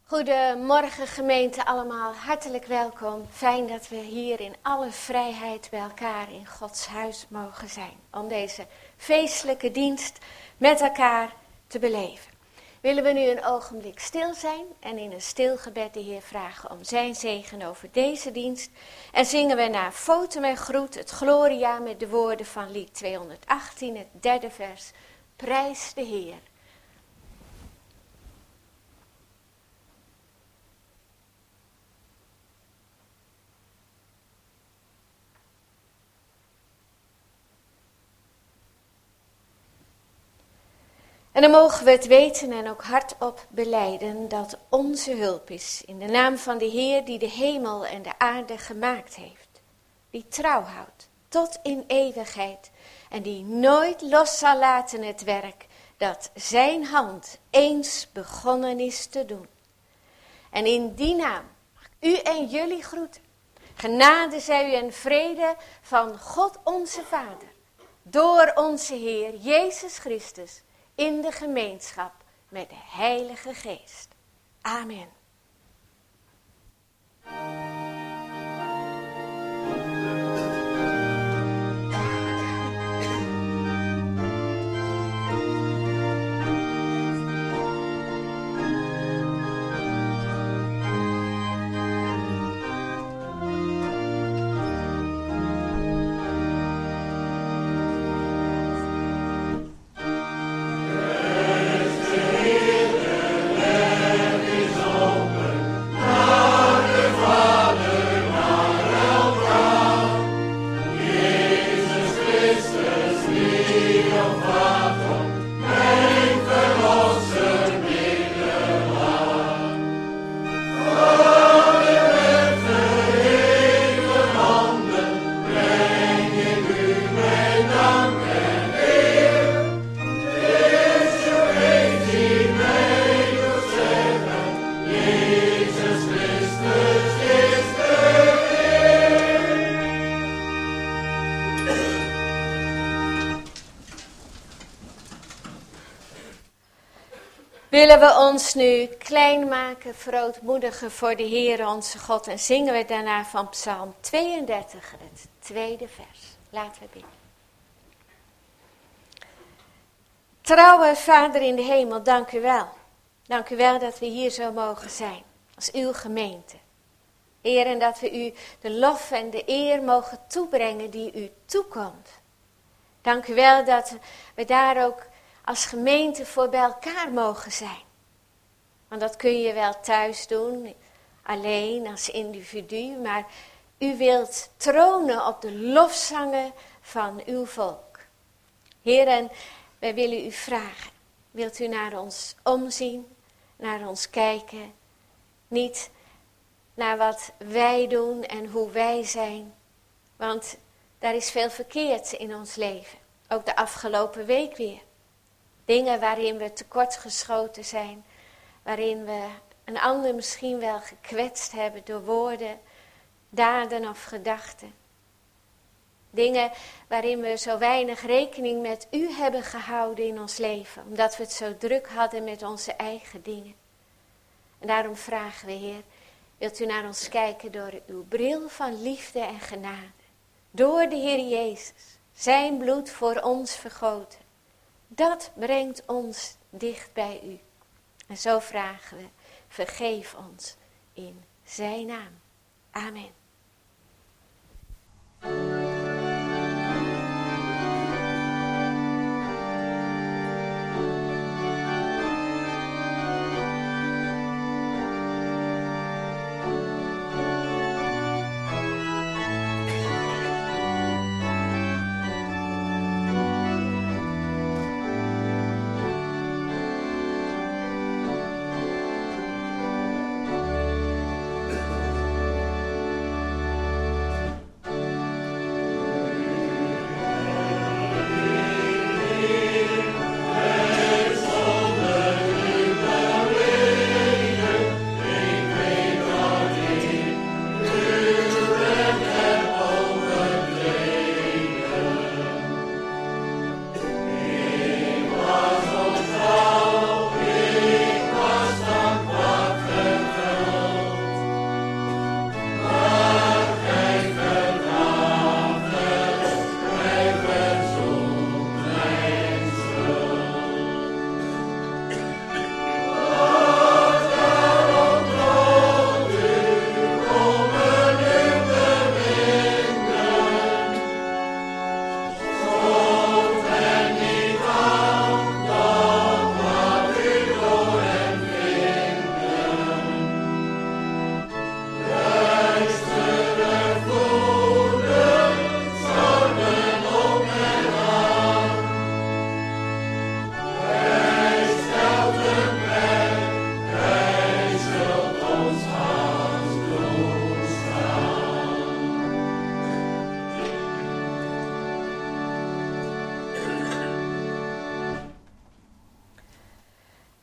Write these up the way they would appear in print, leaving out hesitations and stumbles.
Goedemorgen gemeente allemaal, hartelijk welkom. Fijn dat we hier in alle vrijheid bij elkaar in Gods huis mogen zijn. Om deze feestelijke dienst met elkaar te beleven. Willen we nu een ogenblik stil zijn en in een stil gebed de Heer vragen om zijn zegen over deze dienst. En zingen we na Fotum en Groet het Gloria met de woorden van lied 218, het derde vers. Prijs de Heer. En dan mogen we het weten en ook hardop belijden dat onze hulp is in de naam van de Heer die de hemel en de aarde gemaakt heeft. Die trouw houdt tot in eeuwigheid en die nooit los zal laten het werk dat zijn hand eens begonnen is te doen. En in die naam mag u en jullie groeten. Genade zij u en vrede van God onze Vader, door onze Heer Jezus Christus, in de gemeenschap met de Heilige Geest. Amen. Willen we ons nu klein maken, verootmoedigen voor de Heer onze God en zingen we daarna van Psalm 32, het tweede vers. Laten we bidden. Trouwe Vader in de hemel, dank u wel. Dank u wel dat we hier zo mogen zijn, als uw gemeente. Heer, en dat we u de lof en de eer mogen toebrengen die u toekomt. Dank u wel dat we daar ook als gemeente voor bij elkaar mogen zijn. Want dat kun je wel thuis doen, alleen als individu, maar u wilt tronen op de lofzangen van uw volk. Heer, en wij willen u vragen, wilt u naar ons omzien, naar ons kijken, niet naar wat wij doen en hoe wij zijn, want daar is veel verkeerd in ons leven, ook de afgelopen week weer. Dingen waarin we tekortgeschoten zijn, waarin we een ander misschien wel gekwetst hebben door woorden, daden of gedachten. Dingen waarin we zo weinig rekening met u hebben gehouden in ons leven, omdat we het zo druk hadden met onze eigen dingen. En daarom vragen we, Heer, wilt u naar ons kijken door uw bril van liefde en genade. Door de Heer Jezus, zijn bloed voor ons vergoten. Dat brengt ons dicht bij u. En zo vragen we, vergeef ons in zijn naam. Amen.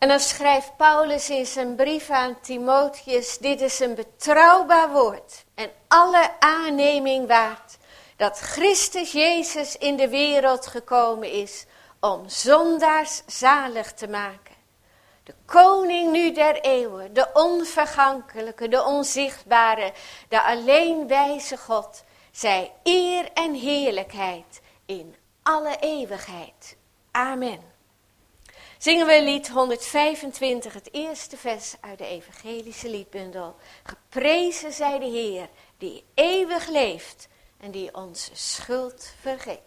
En dan schrijft Paulus in zijn brief aan Timotheus, dit is een betrouwbaar woord en alle aanneming waard, dat Christus Jezus in de wereld gekomen is om zondaars zalig te maken. De koning nu der eeuwen, de onvergankelijke, de onzichtbare, de alleen wijze God, zij eer en heerlijkheid in alle eeuwigheid. Amen. Zingen we lied 125, het eerste vers uit de evangelische liedbundel. Geprezen zij de Heer, die eeuwig leeft en die onze schuld vergeeft.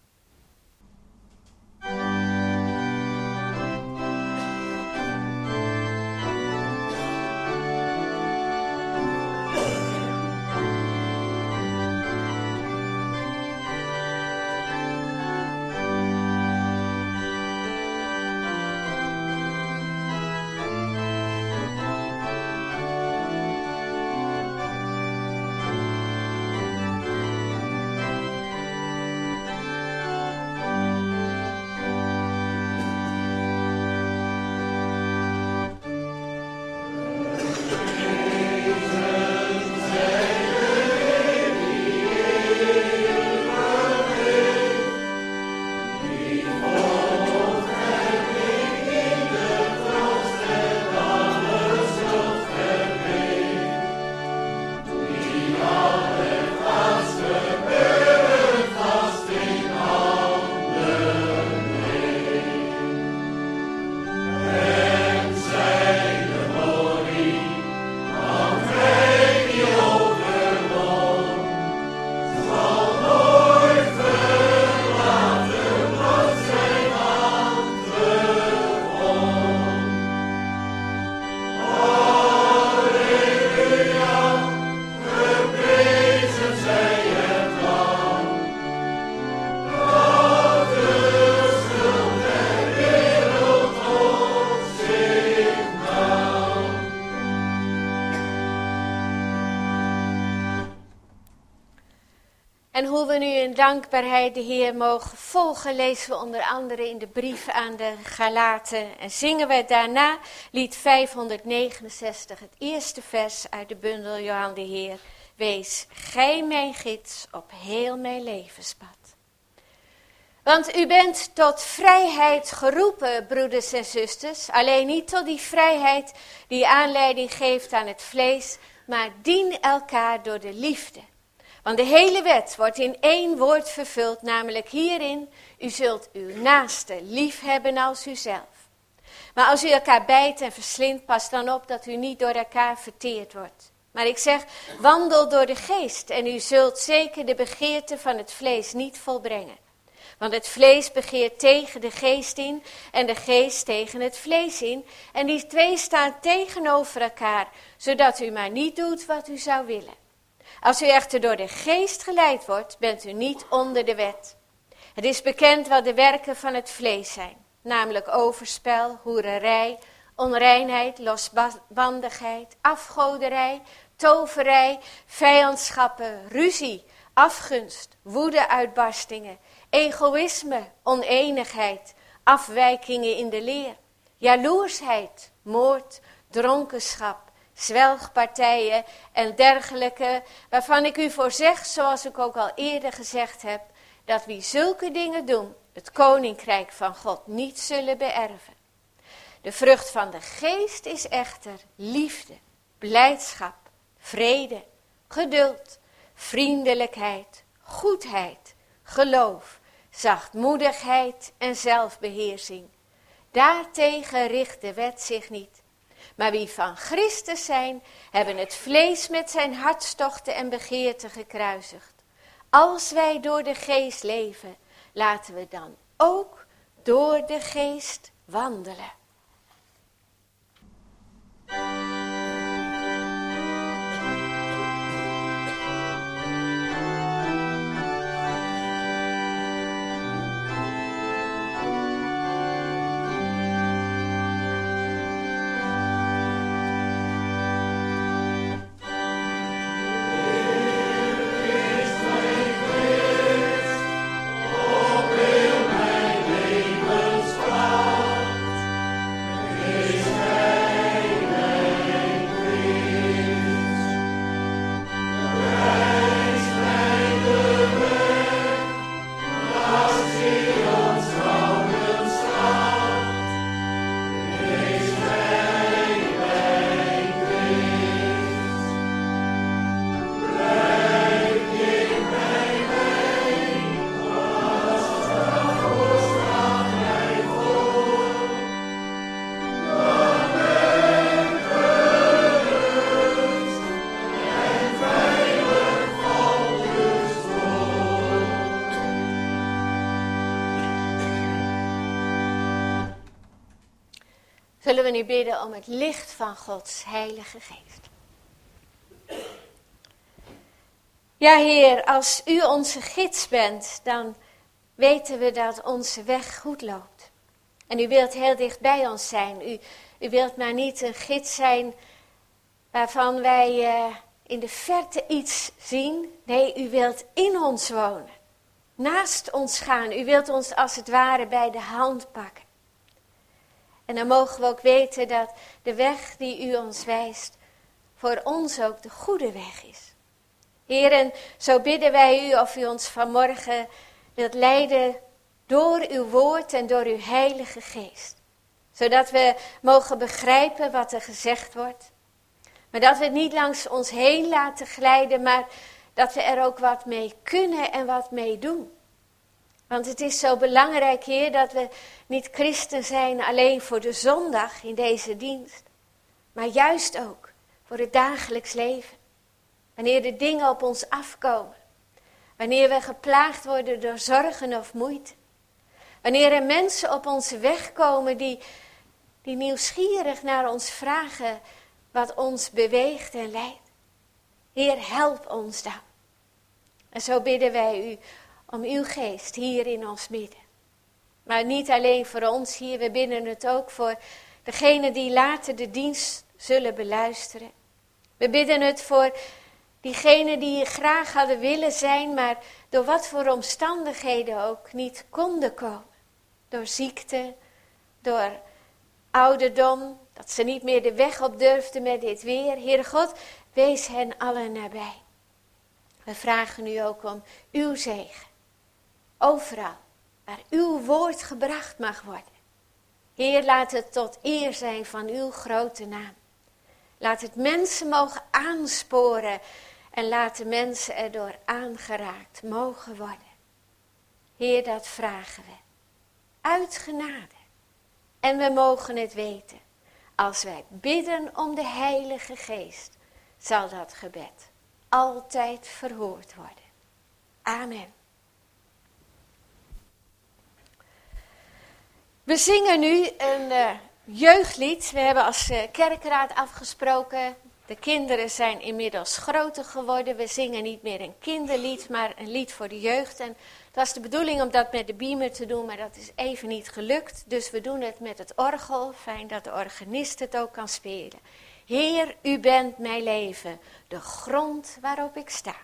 En hoe we nu in dankbaarheid de Heer mogen volgen, lezen we onder andere in de brief aan de Galaten. En zingen we daarna lied 569, het eerste vers uit de bundel Johan de Heer. Wees gij mijn gids op heel mijn levenspad. Want u bent tot vrijheid geroepen, broeders en zusters. Alleen niet tot die vrijheid die aanleiding geeft aan het vlees, maar dien elkaar door de liefde. Want de hele wet wordt in één woord vervuld, namelijk hierin: u zult uw naaste lief hebben als uzelf. Maar als u elkaar bijt en verslindt, pas dan op dat u niet door elkaar verteerd wordt. Maar ik zeg, wandel door de geest en u zult zeker de begeerte van het vlees niet volbrengen. Want het vlees begeert tegen de geest in en de geest tegen het vlees in. En die twee staan tegenover elkaar, zodat u maar niet doet wat u zou willen. Als u echter door de geest geleid wordt, bent u niet onder de wet. Het is bekend wat de werken van het vlees zijn. Namelijk overspel, hoererij, onreinheid, losbandigheid, afgoderij, toverij, vijandschappen, ruzie, afgunst, woedeuitbarstingen, egoïsme, oneenigheid, afwijkingen in de leer, jaloersheid, moord, dronkenschap, zwelgpartijen en dergelijke, waarvan ik u voor zeg, zoals ik ook al eerder gezegd heb, dat wie zulke dingen doen, het koninkrijk van God niet zullen beërven. De vrucht van de geest is echter liefde, blijdschap, vrede, geduld, vriendelijkheid, goedheid, geloof, zachtmoedigheid en zelfbeheersing. Daartegen richt de wet zich niet. Maar wie van Christus zijn, hebben het vlees met zijn hartstochten en begeerten gekruisigd. Als wij door de geest leven, laten we dan ook door de geest wandelen. zullen we nu bidden om het licht van Gods Heilige Geest. Ja, Heer, als u onze gids bent, dan weten we dat onze weg goed loopt. En u wilt heel dicht bij ons zijn. U wilt maar niet een gids zijn waarvan wij in de verte iets zien. Nee, u wilt in ons wonen. Naast ons gaan. U wilt ons als het ware bij de hand pakken. En dan mogen we ook weten dat de weg die u ons wijst voor ons ook de goede weg is. Heer, en zo bidden wij u of u ons vanmorgen wilt leiden door uw woord en door uw Heilige Geest. Zodat we mogen begrijpen wat er gezegd wordt. Maar dat we het niet langs ons heen laten glijden, maar dat we er ook wat mee kunnen en wat mee doen. Want het is zo belangrijk, Heer, dat we niet christen zijn alleen voor de zondag in deze dienst. Maar juist ook voor het dagelijks leven. Wanneer de dingen op ons afkomen. Wanneer we geplaagd worden door zorgen of moeite. Wanneer er mensen op onze weg komen die nieuwsgierig naar ons vragen wat ons beweegt en leidt. Heer, help ons dan. En zo bidden wij u om uw geest hier in ons midden. Maar niet alleen voor ons hier, we bidden het ook voor degenen die later de dienst zullen beluisteren. We bidden het voor diegenen die hier graag hadden willen zijn, maar door wat voor omstandigheden ook niet konden komen. Door ziekte, door ouderdom, dat ze niet meer de weg op durfden met dit weer. Heere God, wees hen allen nabij. We vragen u ook om uw zegen. Overal waar uw woord gebracht mag worden. Heer, laat het tot eer zijn van uw grote naam. Laat het mensen mogen aansporen en laat de mensen erdoor aangeraakt mogen worden. Heer, dat vragen we. Uit genade. En we mogen het weten. Als wij bidden om de Heilige Geest, zal dat gebed altijd verhoord worden. Amen. We zingen nu een jeugdlied. We hebben als kerkraad afgesproken. De kinderen zijn inmiddels groter geworden. We zingen niet meer een kinderlied, maar een lied voor de jeugd. En het was de bedoeling om dat met de beamer te doen, maar dat is even niet gelukt. Dus we doen het met het orgel. Fijn dat de organist het ook kan spelen. Heer, u bent mijn leven, de grond waarop ik sta.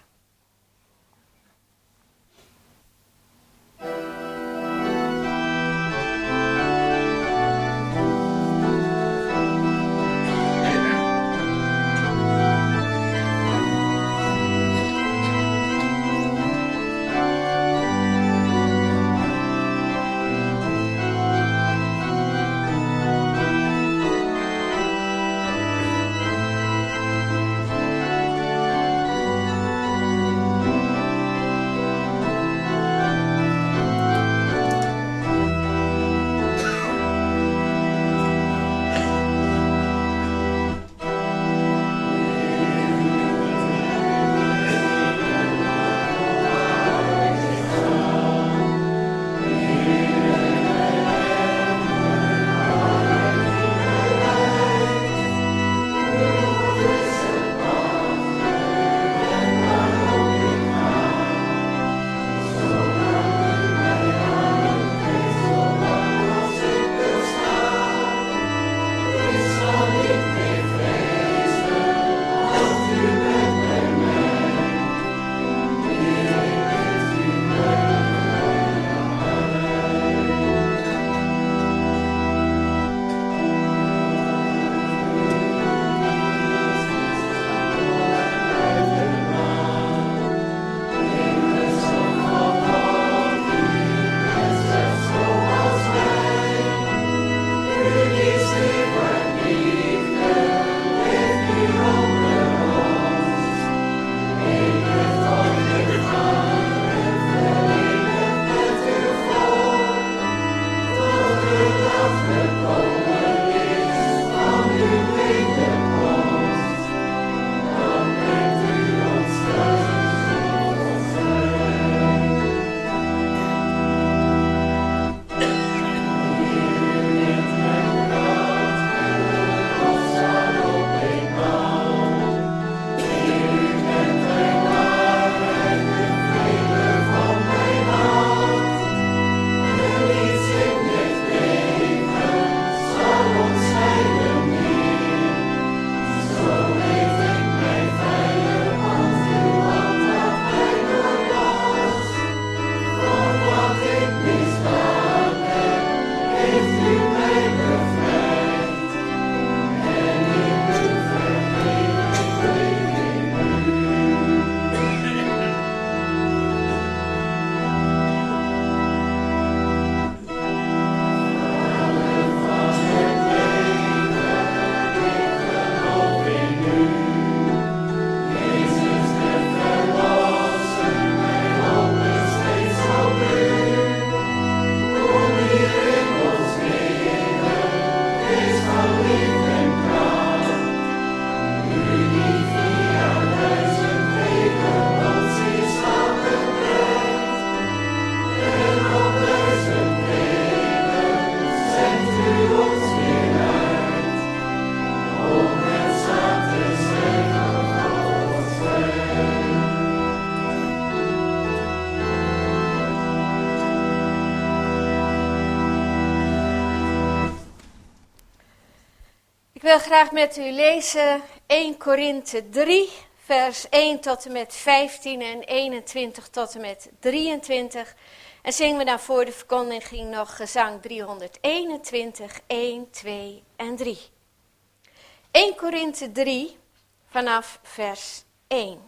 wil graag met u lezen 1 Korinthe 3, vers 1 tot en met 15 en 21 tot en met 23. En zingen we dan voor de verkondiging nog gezang 321, 1, 2 en 3. 1 Korinthe 3 vanaf vers 1.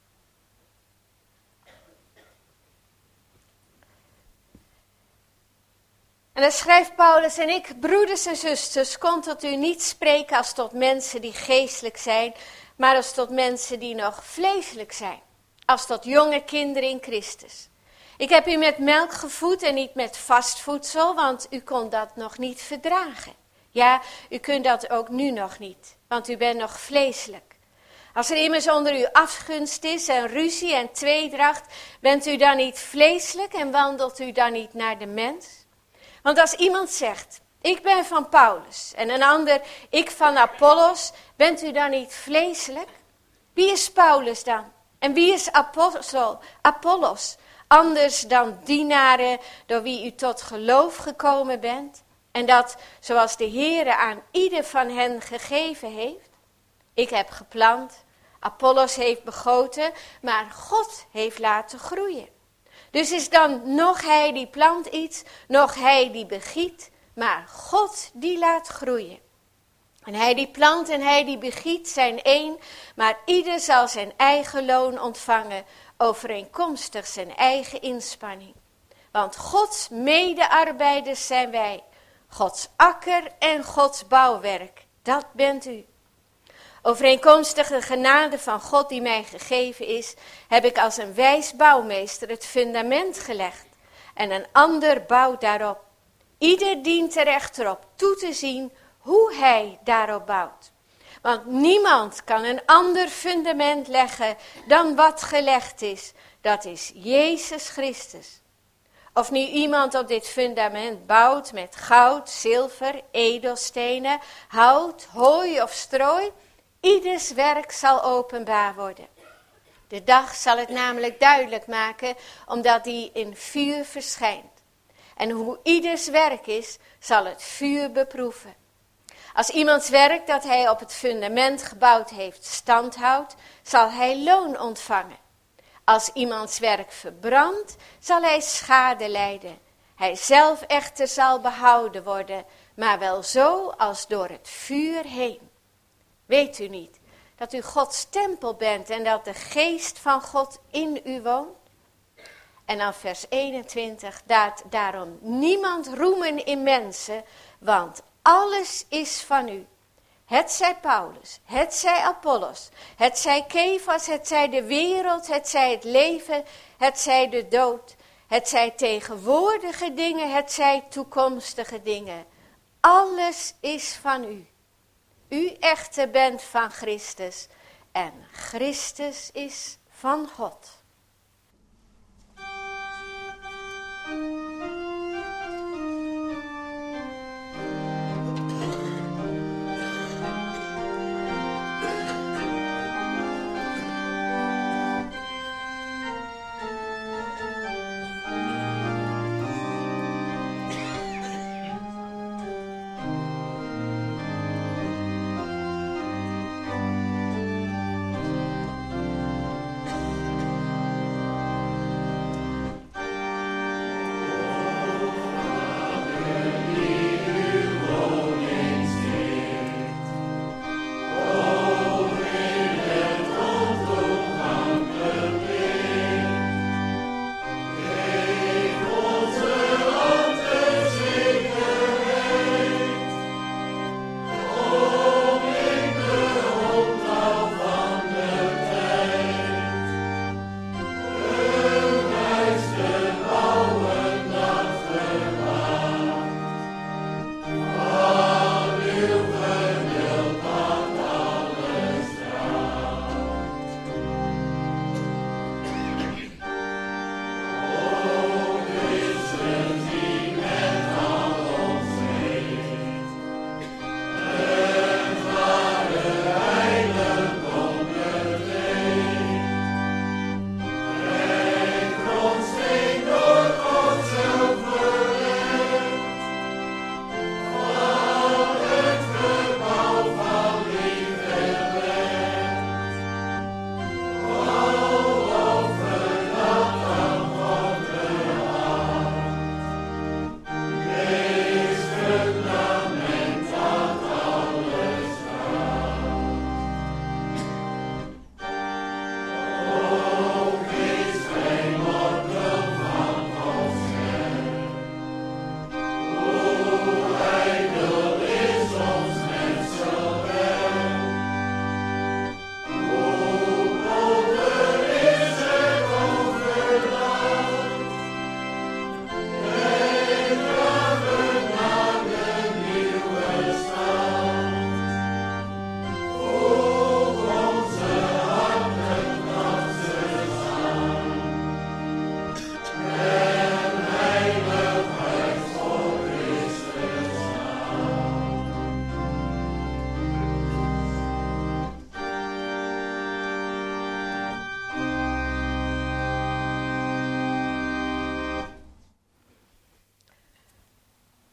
En dan schrijft Paulus: en ik, broeders en zusters, kon tot u niet spreken als tot mensen die geestelijk zijn, maar als tot mensen die nog vleeselijk zijn. Als tot jonge kinderen in Christus. Ik heb u met melk gevoed en niet met vast voedsel, want u kon dat nog niet verdragen. Ja, u kunt dat ook nu nog niet, want u bent nog vleeselijk. Als er immers onder u afgunst is en ruzie en tweedracht, bent u dan niet vleeselijk en wandelt u dan niet naar de mens? Want als iemand zegt, ik ben van Paulus en een ander, ik van Apollos, bent u dan niet vleeselijk? Wie is Paulus dan? En wie is Apollos? Anders dan dienaren door wie u tot geloof gekomen bent? En dat zoals de Heere aan ieder van hen gegeven heeft? Ik heb geplant, Apollos heeft begoten, maar God heeft laten groeien. Dus is dan nog hij die plant iets, nog hij die begiet, maar God die laat groeien. En hij die plant en hij die begiet zijn één, maar ieder zal zijn eigen loon ontvangen, overeenkomstig zijn eigen inspanning. Want Gods medearbeiders zijn wij, Gods akker en Gods bouwwerk, dat bent u. Overeenkomstig de genade van God die mij gegeven is, heb ik als een wijs bouwmeester het fundament gelegd en een ander bouwt daarop. Ieder dient er echter op toe te zien hoe hij daarop bouwt. Want niemand kan een ander fundament leggen dan wat gelegd is, dat is Jezus Christus. Of nu iemand op dit fundament bouwt met goud, zilver, edelstenen, hout, hooi of strooi, ieders werk zal openbaar worden. De dag zal het namelijk duidelijk maken, omdat die in vuur verschijnt. En hoe ieders werk is, zal het vuur beproeven. Als iemands werk dat hij op het fundament gebouwd heeft standhoudt, zal hij loon ontvangen. Als iemands werk verbrandt, zal hij schade lijden. Hij zelf echter zal behouden worden, maar wel zo als door het vuur heen. Weet u niet dat u Gods tempel bent en dat de geest van God in u woont? En dan vers 21, daarom niemand roemen in mensen, want alles is van u. Het zij Paulus, het zij Apollos, het zij Kefas, het zij de wereld, het zij het leven, het zij de dood, het zij tegenwoordige dingen, het zij toekomstige dingen. Alles is van u. U echter bent van Christus en Christus is van God.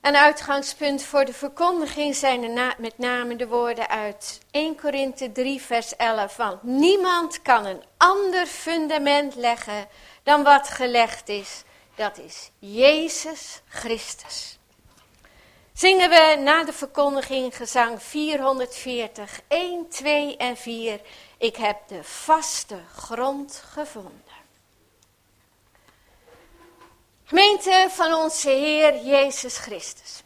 Een uitgangspunt voor de verkondiging zijn met name de woorden uit 1 Korinthe 3 vers 11. Want niemand kan een ander fundament leggen dan wat gelegd is. Dat is Jezus Christus. Zingen we na de verkondiging gezang 440, 1, 2 en 4. Ik heb de vaste grond gevonden. Gemeente van onze Heer Jezus Christus.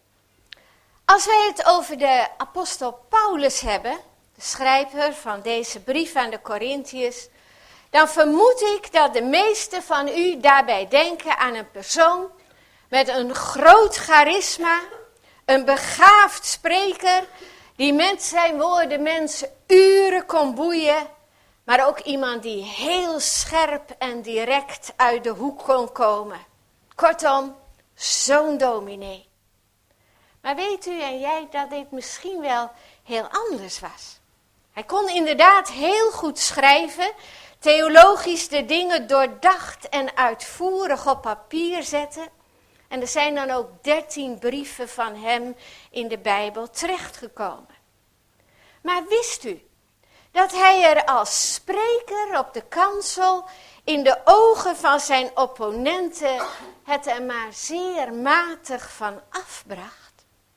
Als wij het over de apostel Paulus hebben, de schrijver van deze brief aan de Korintiërs, dan vermoed ik dat de meesten van u daarbij denken aan een persoon met een groot charisma, een begaafd spreker, die met zijn woorden mensen uren kon boeien, maar ook iemand die heel scherp en direct uit de hoek kon komen. Kortom, zo'n dominee. Maar weet u en jij dat dit misschien wel heel anders was? Hij kon inderdaad heel goed schrijven, theologisch de dingen doordacht en uitvoerig op papier zetten. En er zijn dan ook 13 brieven van hem in de Bijbel terechtgekomen. Maar wist u dat hij er als spreker op de kansel in de ogen van zijn opponenten het er maar zeer matig van afbracht?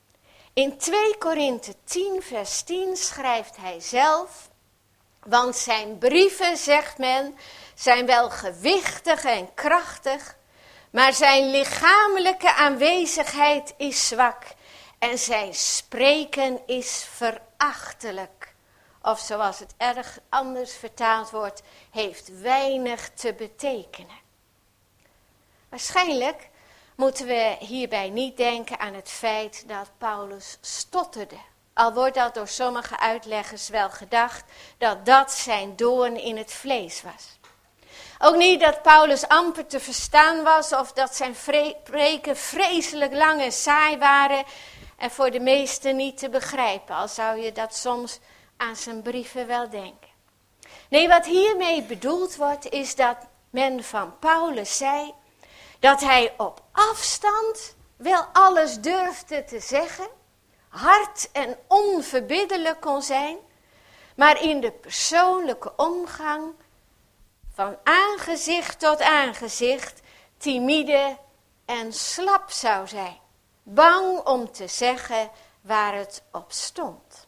In 2 Korinthe 10 vers 10 schrijft hij zelf, want zijn brieven, zegt men, zijn wel gewichtig en krachtig, maar zijn lichamelijke aanwezigheid is zwak en zijn spreken is verachtelijk. Of zoals het erg anders vertaald wordt, heeft weinig te betekenen. Waarschijnlijk moeten we hierbij niet denken aan het feit dat Paulus stotterde. Al wordt dat door sommige uitleggers wel gedacht dat dat zijn doorn in het vlees was. Ook niet dat Paulus amper te verstaan was of dat zijn preken vreselijk lang en saai waren en voor de meesten niet te begrijpen, al zou je dat soms aan zijn brieven wel denken. Nee, wat hiermee bedoeld wordt is dat men van Paulus zei dat hij op afstand wel alles durfde te zeggen, hard en onverbiddelijk kon zijn, maar in de persoonlijke omgang van aangezicht tot aangezicht timide en slap zou zijn, bang om te zeggen waar het op stond.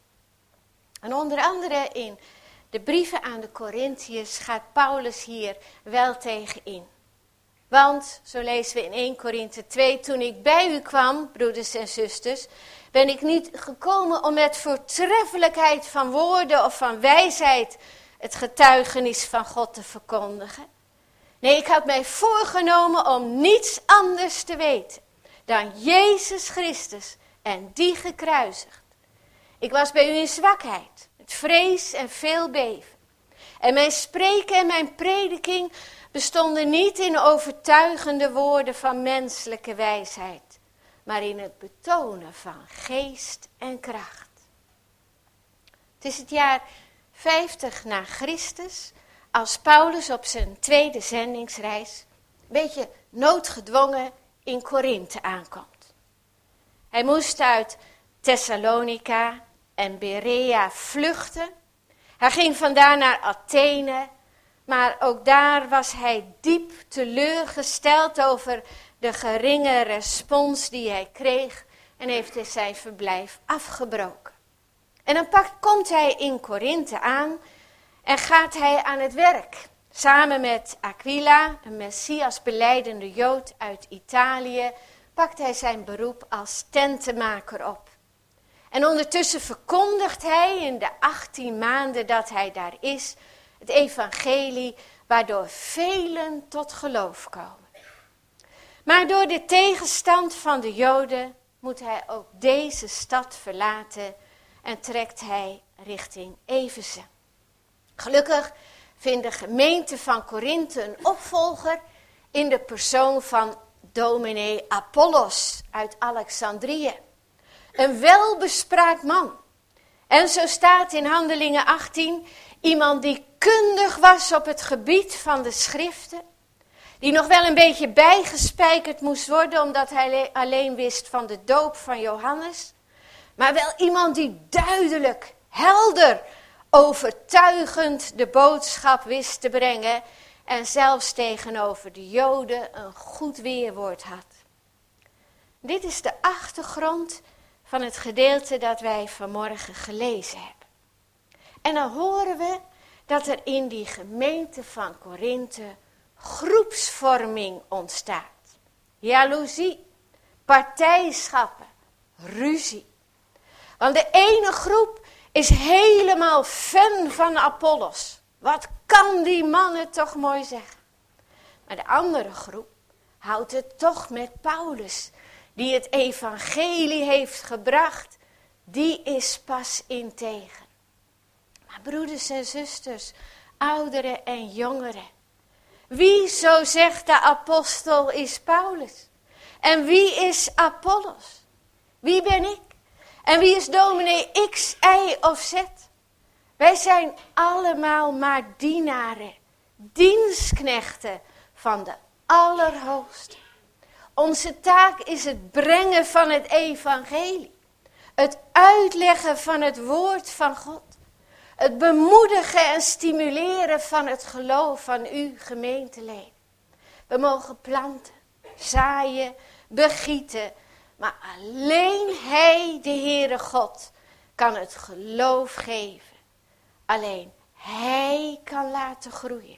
En onder andere in de brieven aan de Korintiërs gaat Paulus hier wel tegen in. Want, zo lezen we in 1 Korinthe 2, toen ik bij u kwam, broeders en zusters, ben ik niet gekomen om met voortreffelijkheid van woorden of van wijsheid het getuigenis van God te verkondigen. Nee, ik had mij voorgenomen om niets anders te weten dan Jezus Christus en die gekruisigd. Ik was bij u in zwakheid, met vrees en veel beven. En mijn spreken en mijn prediking bestonden niet in overtuigende woorden van menselijke wijsheid, maar in het betonen van geest en kracht. Het is het jaar 50 na Christus, als Paulus op zijn tweede zendingsreis, een beetje noodgedwongen in Korinthe aankomt. Hij moest uit Thessalonica en Berea vluchten. Hij ging vandaar naar Athene, maar ook daar was hij diep teleurgesteld over de geringe respons die hij kreeg en heeft hij zijn verblijf afgebroken. En dan komt hij in Korinthe aan en gaat hij aan het werk. Samen met Aquila, een Messias belijdende Jood uit Italië, pakt hij zijn beroep als tentenmaker op. En ondertussen verkondigt hij in de 18 maanden dat hij daar is, het evangelie, waardoor velen tot geloof komen. Maar door de tegenstand van de Joden moet hij ook deze stad verlaten en trekt hij richting Efeze. Gelukkig vindt de gemeente van Korinthe een opvolger in de persoon van dominee Apollos uit Alexandrië. Een welbespraakt man. En zo staat in Handelingen 18, iemand die kundig was op het gebied van de schriften, Die nog wel een beetje bijgespijkerd moest worden, omdat hij alleen wist van de doop van Johannes. Maar wel iemand die duidelijk, helder, overtuigend de boodschap wist te brengen. En zelfs tegenover de Joden een goed weerwoord had. Dit is de achtergrond van het gedeelte dat wij vanmorgen gelezen hebben. En dan horen we dat er in die gemeente van Korinthe groepsvorming ontstaat. Jaloezie, partijschappen, ruzie. Want de ene groep is helemaal fan van Apollos. Wat kan die man het toch mooi zeggen. Maar de andere groep houdt het toch met Paulus, die het evangelie heeft gebracht. Die is pas integer. Maar broeders en zusters, ouderen en jongeren. Wie, zo zegt de apostel, is Paulus? En wie is Apollos? Wie ben ik? En wie is dominee X, Y of Z? Wij zijn allemaal maar dienaren, dienstknechten van de Allerhoogste. Onze taak is het brengen van het evangelie. Het uitleggen van het woord van God. Het bemoedigen en stimuleren van het geloof van uw gemeenteleden. We mogen planten, zaaien, begieten. Maar alleen Hij, de Heere God, kan het geloof geven. Alleen Hij kan laten groeien.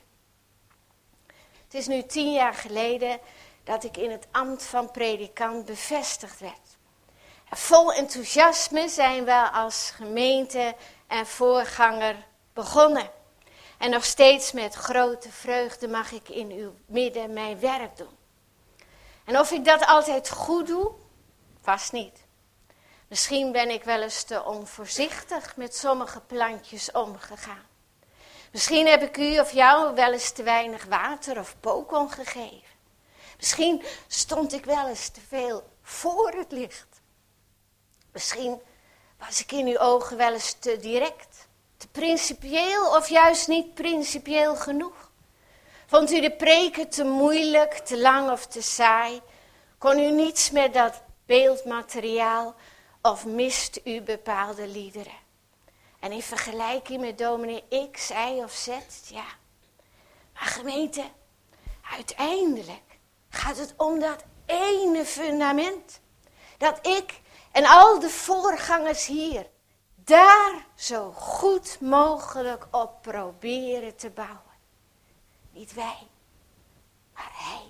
Het is nu 10 jaar geleden dat ik in het ambt van predikant bevestigd werd. En vol enthousiasme zijn we als gemeente en voorganger begonnen. En nog steeds met grote vreugde mag ik in uw midden mijn werk doen. En of ik dat altijd goed doe? Vast niet. Misschien ben ik wel eens te onvoorzichtig met sommige plantjes omgegaan. Misschien heb ik u of jou wel eens te weinig water of pokon gegeven. Misschien stond ik wel eens te veel voor het licht. Misschien was ik in uw ogen wel eens te direct, te principieel of juist niet principieel genoeg. Vond u de preken te moeilijk, te lang of te saai? Kon u niets met dat beeldmateriaal of mist u bepaalde liederen? En in vergelijking met dominee X, Y of Z, ja. Maar gemeente, uiteindelijk gaat het om dat ene fundament. Dat ik en al de voorgangers hier daar zo goed mogelijk op proberen te bouwen. Niet wij, maar Hij.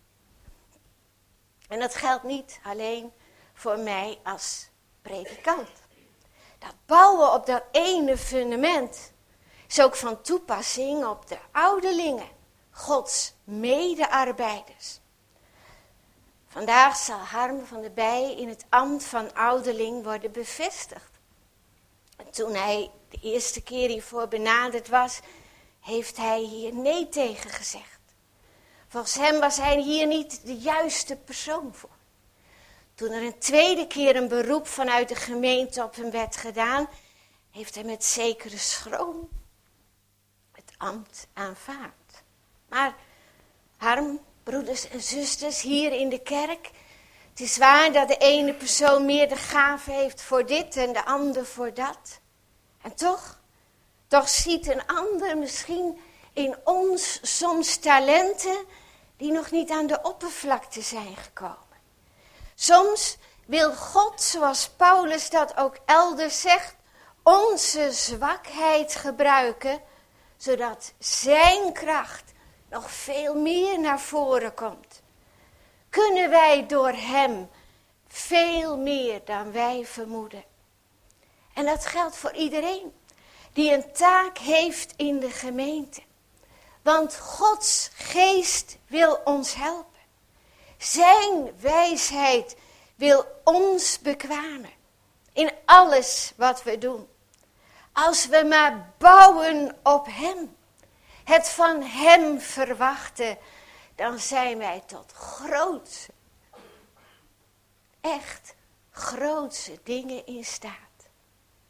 En dat geldt niet alleen voor mij als predikant. Dat bouwen op dat ene fundament is ook van toepassing op de ouderlingen, Gods medearbeiders. Vandaag zal Harm van der Bij in het ambt van ouderling worden bevestigd. En toen hij de eerste keer hiervoor benaderd was, heeft hij hier nee tegen gezegd. Volgens hem was hij hier niet de juiste persoon voor. Toen er een tweede keer een beroep vanuit de gemeente op hem werd gedaan, heeft hij met zekere schroom het ambt aanvaard. Maar Harm, broeders en zusters, hier in de kerk, het is waar dat de ene persoon meer de gave heeft voor dit en de ander voor dat. En toch ziet een ander misschien in ons soms talenten die nog niet aan de oppervlakte zijn gekomen. Soms wil God, zoals Paulus dat ook elders zegt, onze zwakheid gebruiken, zodat zijn kracht nog veel meer naar voren komt. Kunnen wij door hem veel meer dan wij vermoeden. En dat geldt voor iedereen die een taak heeft in de gemeente. Want Gods geest wil ons helpen. Zijn wijsheid wil ons bekwamen in alles wat we doen. Als we maar bouwen op hem, het van hem verwachten, dan zijn wij tot grootse, echt grootse dingen in staat.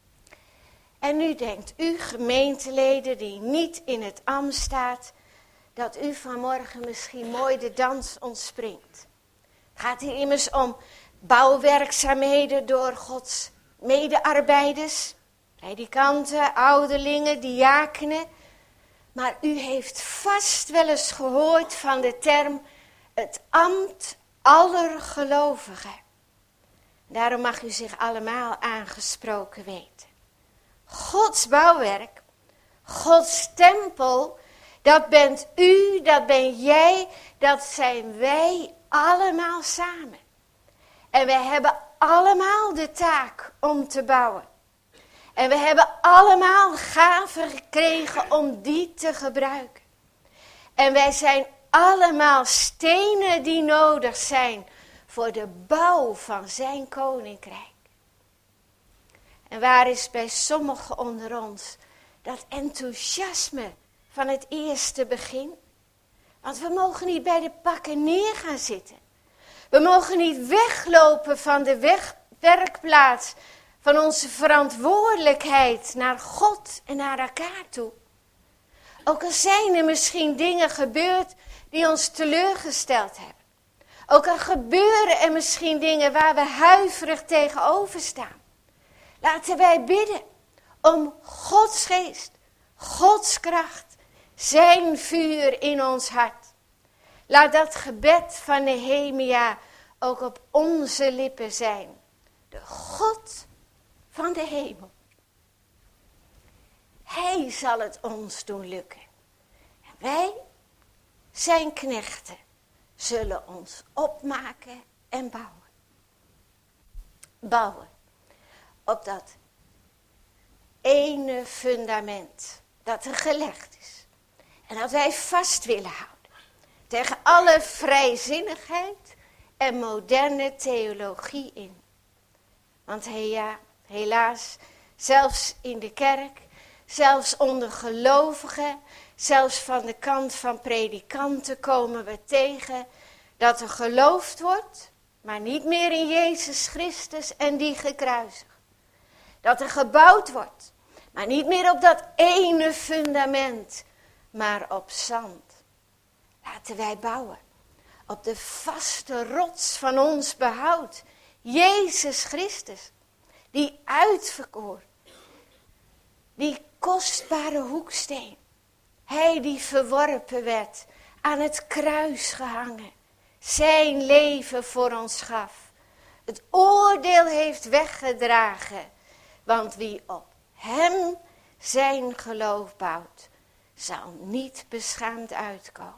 En nu denkt u gemeenteleden die niet in het ambt staat, dat u vanmorgen misschien mooi de dans ontspringt. Het gaat hier immers om bouwwerkzaamheden door Gods medearbeiders, predikanten, ouderlingen, diakenen. Maar u heeft vast wel eens gehoord van de term het ambt aller gelovigen. Daarom mag u zich allemaal aangesproken weten. Gods bouwwerk, Gods tempel, dat bent u, dat ben jij, dat zijn wij allemaal samen. En we hebben allemaal de taak om te bouwen. En we hebben allemaal gaven gekregen om die te gebruiken. En wij zijn allemaal stenen die nodig zijn voor de bouw van zijn koninkrijk. En waar is bij sommigen onder ons dat enthousiasme van het eerste begin? Want we mogen niet bij de pakken neer gaan zitten. We mogen niet weglopen van de werkplaats van onze verantwoordelijkheid naar God en naar elkaar toe. Ook al zijn er misschien dingen gebeurd die ons teleurgesteld hebben. Ook al gebeuren er misschien dingen waar we huiverig tegenover staan. Laten wij bidden om Gods geest, Gods kracht, zijn vuur in ons hart. Laat dat gebed van Nehemia ook op onze lippen zijn. De God van de hemel. Hij zal het ons doen lukken. En wij, zijn knechten, zullen ons opmaken en bouwen. Bouwen op dat ene fundament dat er gelegd is. En dat wij vast willen houden. Tegen alle vrijzinnigheid en moderne theologie in. Want helaas, zelfs in de kerk, zelfs onder gelovigen, zelfs van de kant van predikanten komen we tegen dat er geloofd wordt, maar niet meer in Jezus Christus en die gekruisigd. Dat er gebouwd wordt, maar niet meer op dat ene fundament, maar op zand. Laten wij bouwen op de vaste rots van ons behoud, Jezus Christus, die uitverkoren, die kostbare hoeksteen. Hij die verworpen werd, aan het kruis gehangen, zijn leven voor ons gaf. Het oordeel heeft weggedragen, want wie op hem zijn geloof bouwt, zal niet beschaamd uitkomen.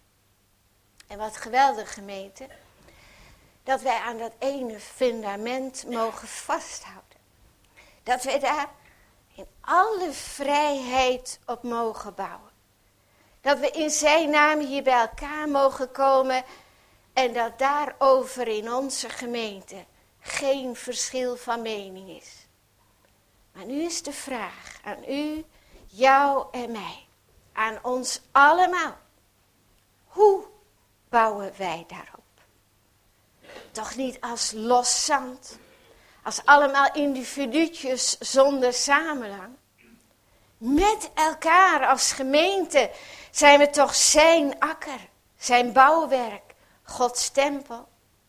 En wat geweldig, gemeente, dat wij aan dat ene fundament mogen vasthouden. Dat wij daar in alle vrijheid op mogen bouwen. Dat we in zijn naam hier bij elkaar mogen komen en dat daarover in onze gemeente geen verschil van mening is. Maar nu is de vraag aan u, jou en mij, aan ons allemaal. Hoe bouwen wij daarop? Toch niet als los zand, als allemaal individuutjes zonder samenhang. Met elkaar als gemeente zijn we toch zijn akker, zijn bouwwerk, Gods tempel.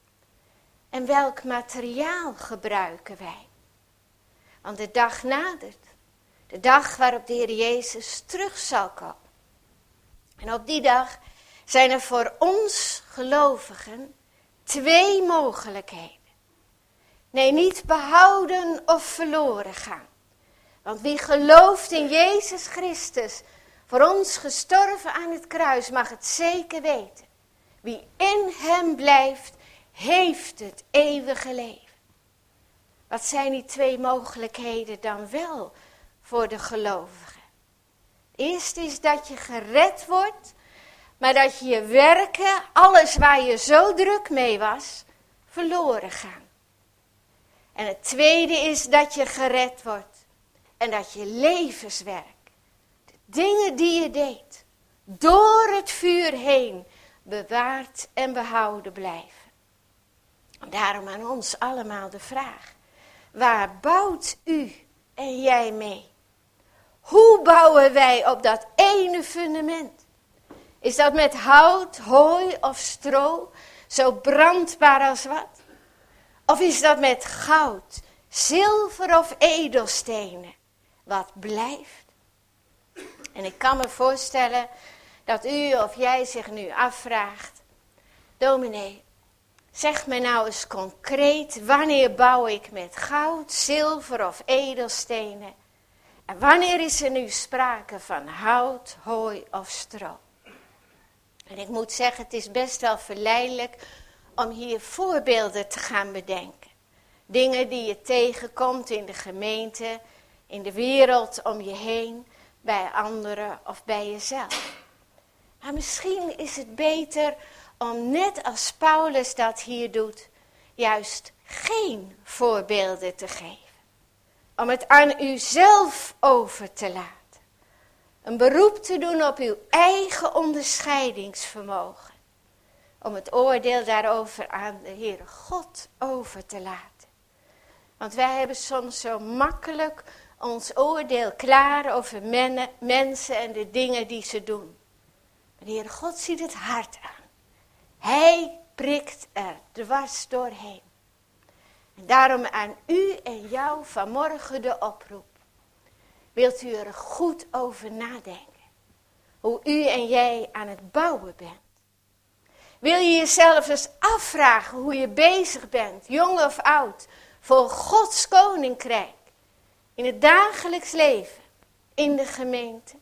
En welk materiaal gebruiken wij? Want de dag nadert, de dag waarop de Heer Jezus terug zal komen. En op die dag zijn er voor ons gelovigen 2 mogelijkheden. Nee, niet behouden of verloren gaan. Want wie gelooft in Jezus Christus, voor ons gestorven aan het kruis, mag het zeker weten. Wie in hem blijft, heeft het eeuwige leven. Wat zijn die 2 mogelijkheden dan wel voor de gelovigen? Het eerste is dat je gered wordt, maar dat je je werken, alles waar je zo druk mee was, verloren gaan. En het tweede is dat je gered wordt en dat je levenswerk, de dingen die je deed, door het vuur heen bewaard en behouden blijven. Daarom aan ons allemaal de vraag, waar bouwt u en jij mee? Hoe bouwen wij op dat ene fundament? Is dat met hout, hooi of stro, zo brandbaar als wat? Of is dat met goud, zilver of edelstenen, wat blijft? En ik kan me voorstellen dat u of jij zich nu afvraagt, dominee, zeg me nou eens concreet, wanneer bouw ik met goud, zilver of edelstenen? En wanneer is er nu sprake van hout, hooi of stro? En ik moet zeggen, het is best wel verleidelijk om hier voorbeelden te gaan bedenken. Dingen die je tegenkomt in de gemeente, in de wereld om je heen, bij anderen of bij jezelf. Maar misschien is het beter om net als Paulus dat hier doet, juist geen voorbeelden te geven. Om het aan uzelf over te laten. Een beroep te doen op uw eigen onderscheidingsvermogen. Om het oordeel daarover aan de Heere God over te laten. Want wij hebben soms zo makkelijk ons oordeel klaar over mensen en de dingen die ze doen. Maar de Heere God ziet het hart aan. Hij prikt er dwars doorheen. En daarom aan u en jou vanmorgen de oproep. Wilt u er goed over nadenken? Hoe u en jij aan het bouwen bent. Wil je jezelf eens afvragen hoe je bezig bent, jong of oud, voor Gods koninkrijk. In het dagelijks leven, in de gemeente.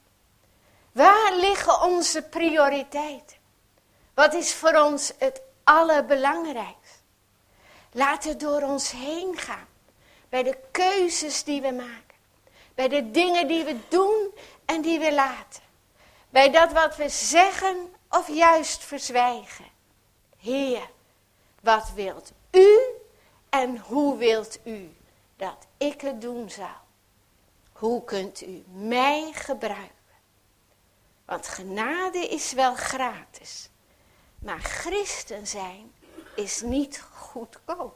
Waar liggen onze prioriteiten? Wat is voor ons het allerbelangrijkste? Laat het door ons heen gaan. Bij de keuzes die we maken. Bij de dingen die we doen en die we laten. Bij dat wat we zeggen of juist verzwijgen. Heer, wat wilt u en hoe wilt u dat ik het doen zal? Hoe kunt u mij gebruiken? Want genade is wel gratis. Maar christen zijn is niet goedkoop.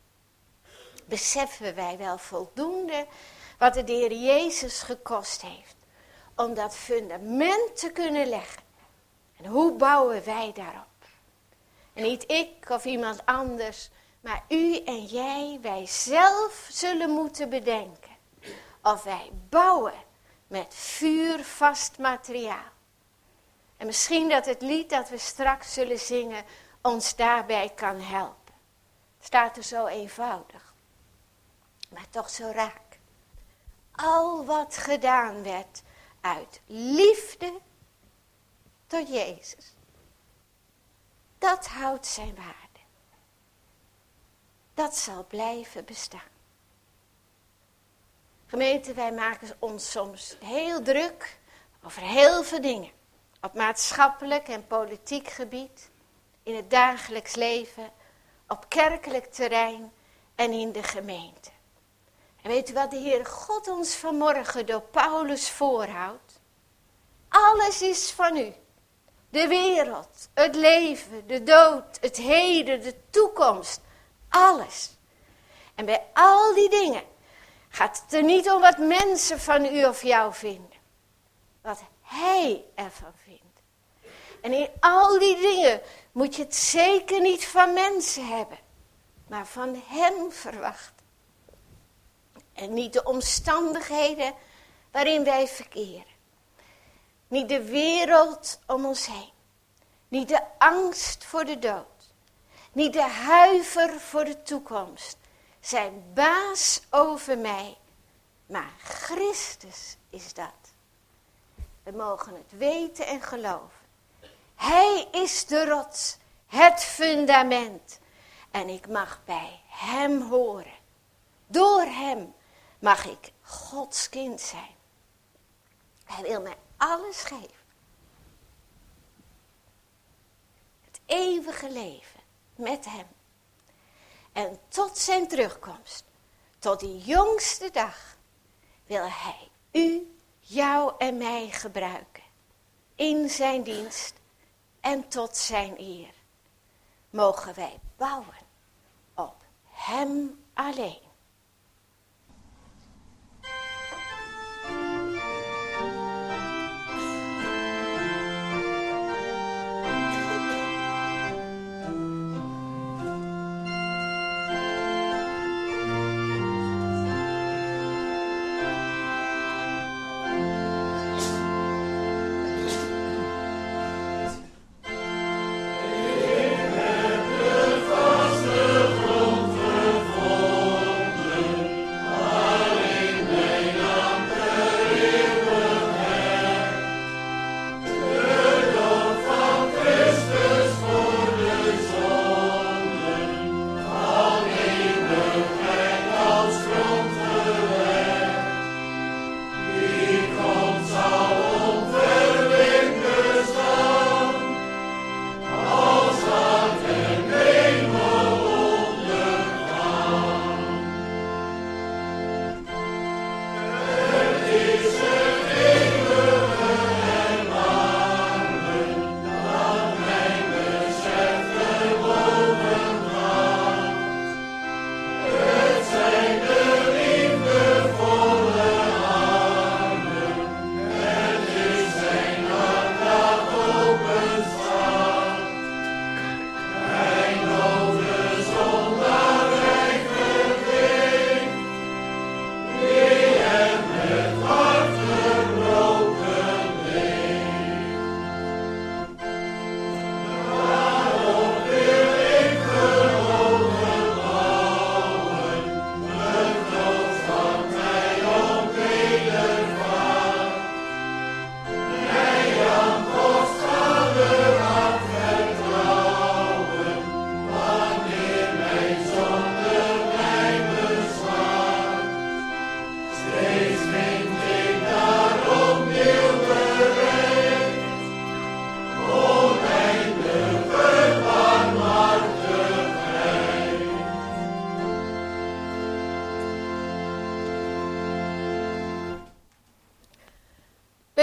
Beseffen wij wel voldoende wat het de Heer Jezus gekost heeft. Om dat fundament te kunnen leggen. En hoe bouwen wij daarop? En niet ik of iemand anders, maar u en jij, wij zelf zullen moeten bedenken. Of wij bouwen met vuurvast materiaal. En misschien dat het lied dat we straks zullen zingen ons daarbij kan helpen. Het staat er zo eenvoudig, maar toch zo raak. Al wat gedaan werd uit liefde tot Jezus. Dat houdt zijn waarde. Dat zal blijven bestaan. Gemeente, wij maken ons soms heel druk over heel veel dingen. Op maatschappelijk en politiek gebied, in het dagelijks leven, op kerkelijk terrein en in de gemeente. En weet u wat de Heer God ons vanmorgen door Paulus voorhoudt? Alles is van u. De wereld, het leven, de dood, het heden, de toekomst. Alles. En bij al die dingen gaat het er niet om wat mensen van u of jou vinden. Wat Hij ervan vindt. En in al die dingen moet je het zeker niet van mensen hebben. Maar van Hem verwachten. En niet de omstandigheden waarin wij verkeren. Niet de wereld om ons heen. Niet de angst voor de dood. Niet de huiver voor de toekomst. Zijn baas over mij. Maar Christus is dat. We mogen het weten en geloven. Hij is de rots. Het fundament. En ik mag bij Hem horen. Door Hem mag ik Gods kind zijn. Hij wil mij alles geven. Het eeuwige leven met Hem. En tot zijn terugkomst, tot die jongste dag, wil Hij u, jou en mij gebruiken. In zijn dienst en tot zijn eer. Mogen wij bouwen op Hem alleen.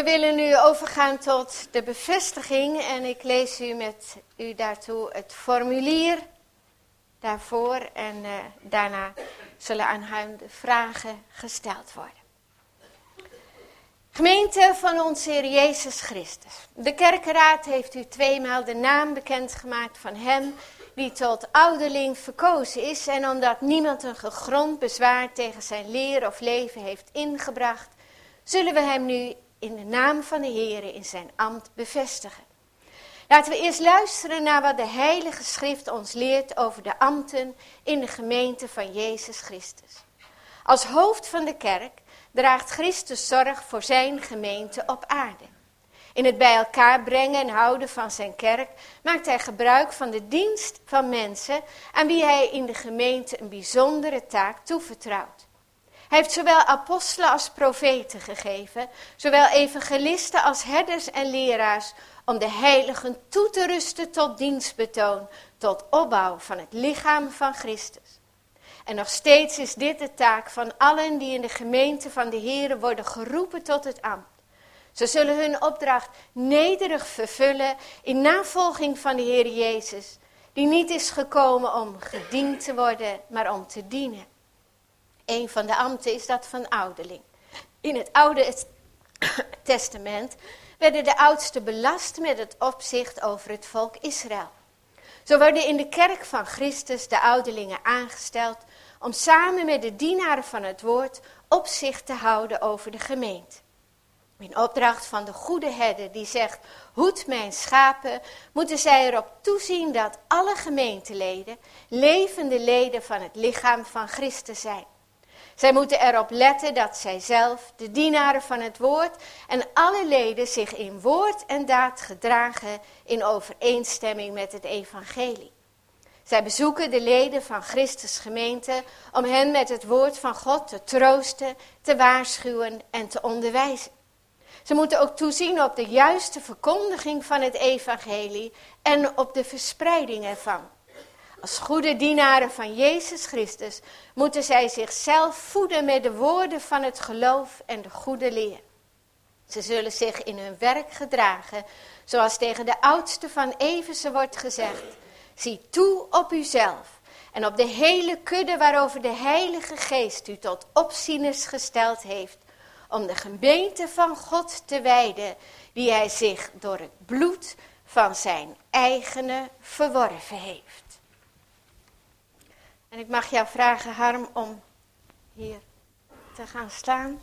We willen nu overgaan tot de bevestiging en ik lees met u daartoe het formulier daarvoor en daarna zullen aanhoudende vragen gesteld worden. Gemeente van onze Heer Jezus Christus. De kerkenraad heeft u 2 de naam bekendgemaakt van hem die tot ouderling verkozen is en omdat niemand een gegrond bezwaar tegen zijn leer of leven heeft ingebracht, zullen we hem nu in de naam van de Heer in zijn ambt bevestigen. Laten we eerst luisteren naar wat de Heilige Schrift ons leert over de ambten in de gemeente van Jezus Christus. Als hoofd van de kerk draagt Christus zorg voor zijn gemeente op aarde. In het bij elkaar brengen en houden van zijn kerk maakt hij gebruik van de dienst van mensen aan wie hij in de gemeente een bijzondere taak toevertrouwt. Hij heeft zowel apostelen als profeten gegeven, zowel evangelisten als herders en leraars, om de heiligen toe te rusten tot dienstbetoon, tot opbouw van het lichaam van Christus. En nog steeds is dit de taak van allen die in de gemeente van de Heere worden geroepen tot het ambt. Ze zullen hun opdracht nederig vervullen in navolging van de Heer Jezus, die niet is gekomen om gediend te worden, maar om te dienen. Een van de ambten is dat van ouderling. In het Oude Testament werden de oudsten belast met het opzicht over het volk Israël. Zo worden in de kerk van Christus de ouderlingen aangesteld om samen met de dienaren van het woord opzicht te houden over de gemeente. In opdracht van de goede herder die zegt, hoed mijn schapen, moeten zij erop toezien dat alle gemeenteleden levende leden van het lichaam van Christus zijn. Zij moeten erop letten dat zij zelf, de dienaren van het woord en alle leden zich in woord en daad gedragen in overeenstemming met het evangelie. Zij bezoeken de leden van Christus gemeente om hen met het woord van God te troosten, te waarschuwen en te onderwijzen. Ze moeten ook toezien op de juiste verkondiging van het evangelie en op de verspreiding ervan. Als goede dienaren van Jezus Christus moeten zij zichzelf voeden met de woorden van het geloof en de goede leer. Ze zullen zich in hun werk gedragen, zoals tegen de oudste van Efeze wordt gezegd. Zie toe op uzelf en op de hele kudde waarover de Heilige Geest u tot opzieners gesteld heeft, om de gemeente van God te wijden, die hij zich door het bloed van zijn eigene verworven heeft. En ik mag jou vragen, Harm, om hier te gaan staan.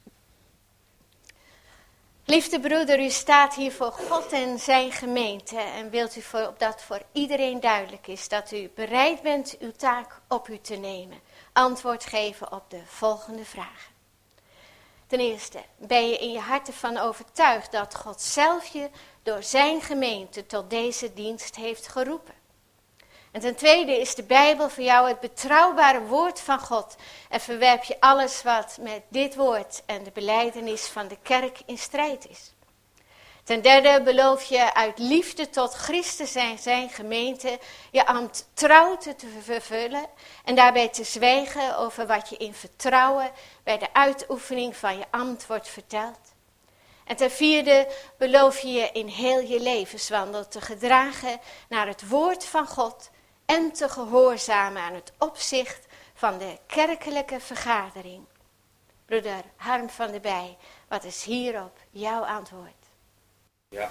Liefde broeder, u staat hier voor God en zijn gemeente. En wilt u dat voor iedereen duidelijk is dat u bereid bent uw taak op u te nemen. Antwoord geven op de volgende vragen. Ten eerste, ben je in je hart ervan overtuigd dat God zelf je door zijn gemeente tot deze dienst heeft geroepen? En ten tweede is de Bijbel voor jou het betrouwbare woord van God. En verwerp je alles wat met dit woord en de belijdenis van de kerk in strijd is. Ten derde beloof je uit liefde tot Christus en zijn gemeente je ambt trouw te vervullen. En daarbij te zwijgen over wat je in vertrouwen bij de uitoefening van je ambt wordt verteld. En ten vierde beloof je je in heel je levenswandel te gedragen naar het woord van God en te gehoorzamen aan het opzicht van de kerkelijke vergadering. Broeder Harm van der Bij, wat is hierop jouw antwoord? Ja.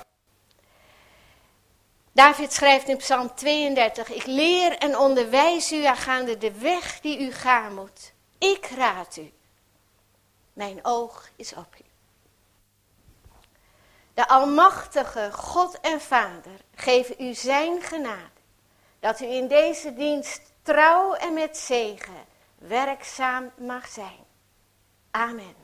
David schrijft in Psalm 32, ik leer en onderwijs u aangaande de weg die u gaan moet. Ik raad u. Mijn oog is op u. De almachtige God en Vader geven u zijn genade, dat u in deze dienst trouw en met zegen werkzaam mag zijn. Amen.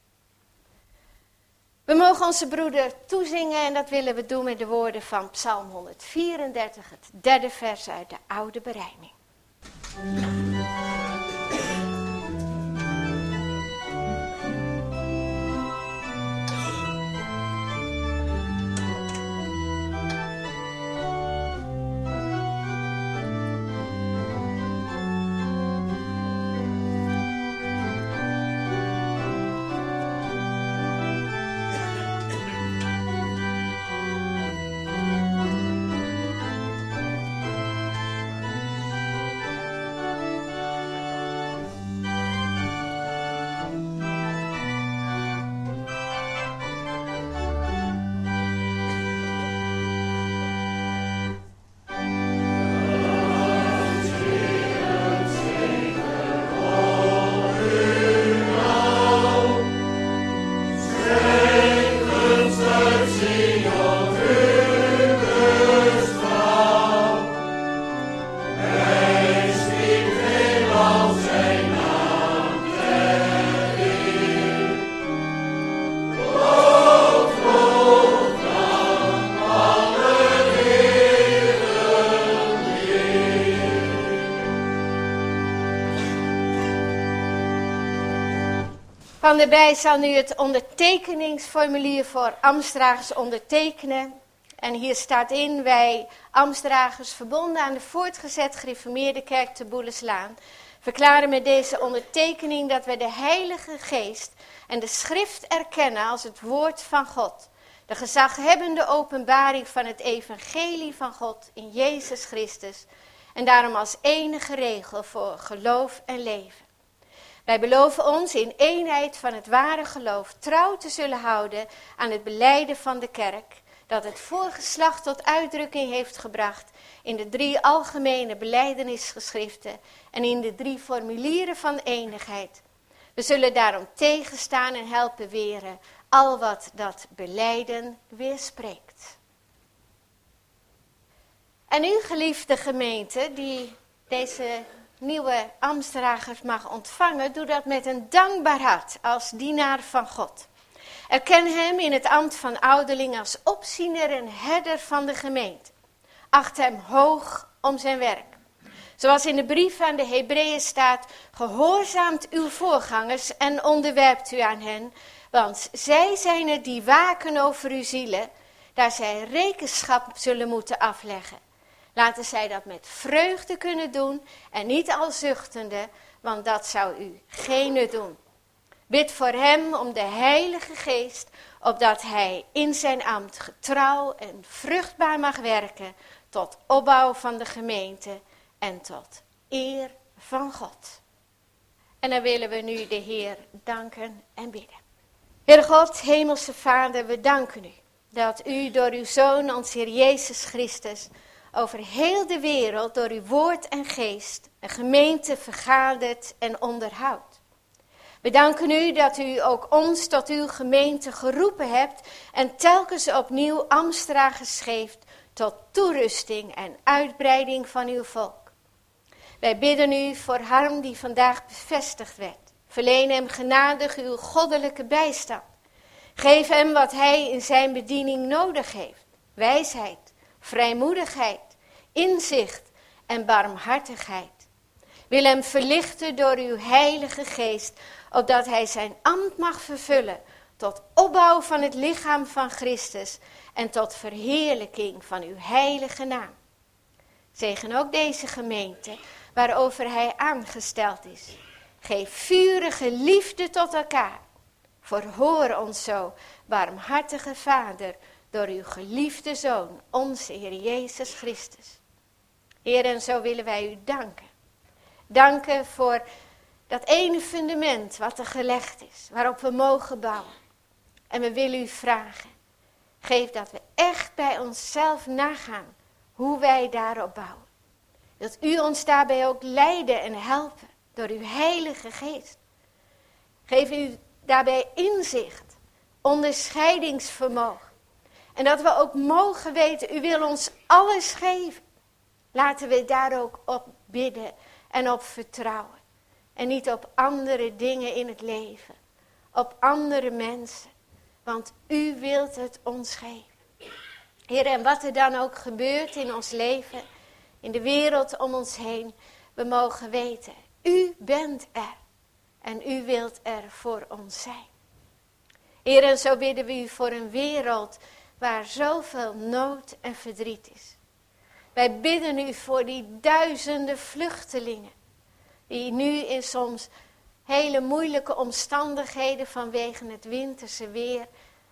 We mogen onze broeder toezingen en dat willen we doen met de woorden van Psalm 134, het 3e vers uit de oude berijming. Jan erbij zal nu het ondertekeningsformulier voor ambtsdragers ondertekenen. En hier staat in, wij ambtsdragers verbonden aan de voortgezet gereformeerde kerk te Boeleslaan verklaren met deze ondertekening dat wij de Heilige Geest en de Schrift erkennen als het woord van God. De gezaghebbende openbaring van het evangelie van God in Jezus Christus. En daarom als enige regel voor geloof en leven. Wij beloven ons in eenheid van het ware geloof trouw te zullen houden aan het belijden van de kerk. Dat het voorgeslacht tot uitdrukking heeft gebracht in de 3 algemene belijdenisgeschriften en in de 3 formulieren van eenigheid. We zullen daarom tegenstaan en helpen weren al wat dat belijden weerspreekt. En u, geliefde gemeente, die deze nieuwe ambtsdragers mag ontvangen, doe dat met een dankbaar hart als dienaar van God. Erken hem in het ambt van ouderling als opziener en herder van de gemeente. Acht hem hoog om zijn werk. Zoals in de brief aan de Hebreeën staat, gehoorzaamt uw voorgangers en onderwerpt u aan hen, want zij zijn het die waken over uw zielen, daar zij rekenschap zullen moeten afleggen. Laten zij dat met vreugde kunnen doen en niet al zuchtende, want dat zou u geen nut doen. Bid voor hem om de Heilige Geest, opdat hij in zijn ambt getrouw en vruchtbaar mag werken tot opbouw van de gemeente en tot eer van God. En dan willen we nu de Heer danken en bidden. Heere God, Hemelse Vader, we danken u dat u door uw Zoon, ons Heer Jezus Christus, over heel de wereld door uw woord en geest een gemeente vergadert en onderhoudt. We danken u dat u ook ons tot uw gemeente geroepen hebt en telkens opnieuw ambtsdragers geeft tot toerusting en uitbreiding van uw volk. Wij bidden u voor Harm die vandaag bevestigd werd. Verleen hem genadig uw goddelijke bijstand. Geef hem wat hij in zijn bediening nodig heeft. Wijsheid, vrijmoedigheid, inzicht en barmhartigheid. Wil hem verlichten door uw Heilige Geest, opdat hij zijn ambt mag vervullen tot opbouw van het lichaam van Christus en tot verheerlijking van uw heilige naam. Zegen ook deze gemeente waarover hij aangesteld is. Geef vurige liefde tot elkaar. Verhoor ons zo, barmhartige Vader, door uw geliefde Zoon, onze Heer Jezus Christus. Heer, en zo willen wij u danken. Danken voor dat ene fundament wat er gelegd is, waarop we mogen bouwen. En we willen u vragen, geef dat we echt bij onszelf nagaan hoe wij daarop bouwen. Dat u ons daarbij ook leiden en helpen door uw Heilige Geest. Geef u daarbij inzicht, onderscheidingsvermogen. En dat we ook mogen weten, u wil ons alles geven. Laten we daar ook op bidden en op vertrouwen. En niet op andere dingen in het leven. Op andere mensen. Want u wilt het ons geven. Heer, en wat er dan ook gebeurt in ons leven, in de wereld om ons heen, we mogen weten, u bent er. En u wilt er voor ons zijn. Heer, en zo bidden we u voor een wereld waar zoveel nood en verdriet is. Wij bidden u voor die duizenden vluchtelingen, die nu in soms hele moeilijke omstandigheden vanwege het winterse weer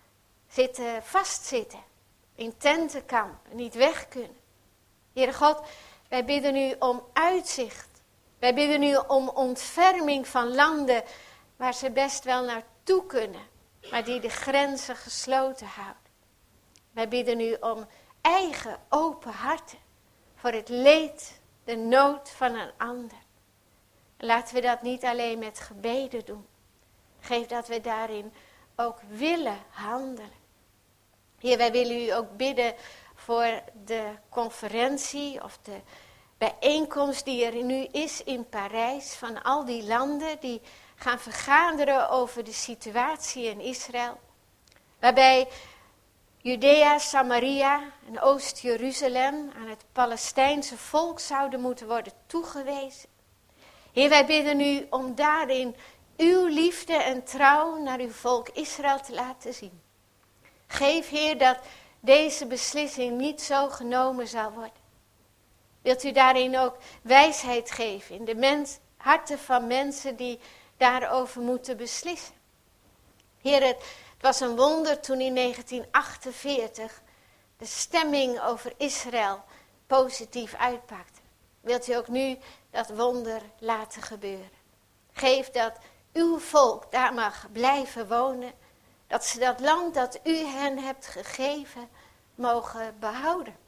vastzitten, in tentenkampen, niet weg kunnen. Heere God, wij bidden u om uitzicht. Wij bidden u om ontferming van landen waar ze best wel naartoe kunnen, maar die de grenzen gesloten houden. Wij bidden u om eigen open harten voor het leed, de nood van een ander. En laten we dat niet alleen met gebeden doen. Geef dat we daarin ook willen handelen. Heer, wij willen u ook bidden voor de conferentie of de bijeenkomst die er nu is in Parijs. Van al die landen die gaan vergaderen over de situatie in Israël. Waarbij Judea, Samaria en Oost-Jeruzalem aan het Palestijnse volk zouden moeten worden toegewezen. Heer, wij bidden u om daarin uw liefde en trouw naar uw volk Israël te laten zien. Geef, Heer, dat deze beslissing niet zo genomen zal worden. Wilt u daarin ook wijsheid geven in de harten van mensen die daarover moeten beslissen. Heer, het was een wonder toen in 1948 de stemming over Israël positief uitpakte. Wilt u ook nu dat wonder laten gebeuren? Geef dat uw volk daar mag blijven wonen. Dat ze dat land dat u hen hebt gegeven mogen behouden.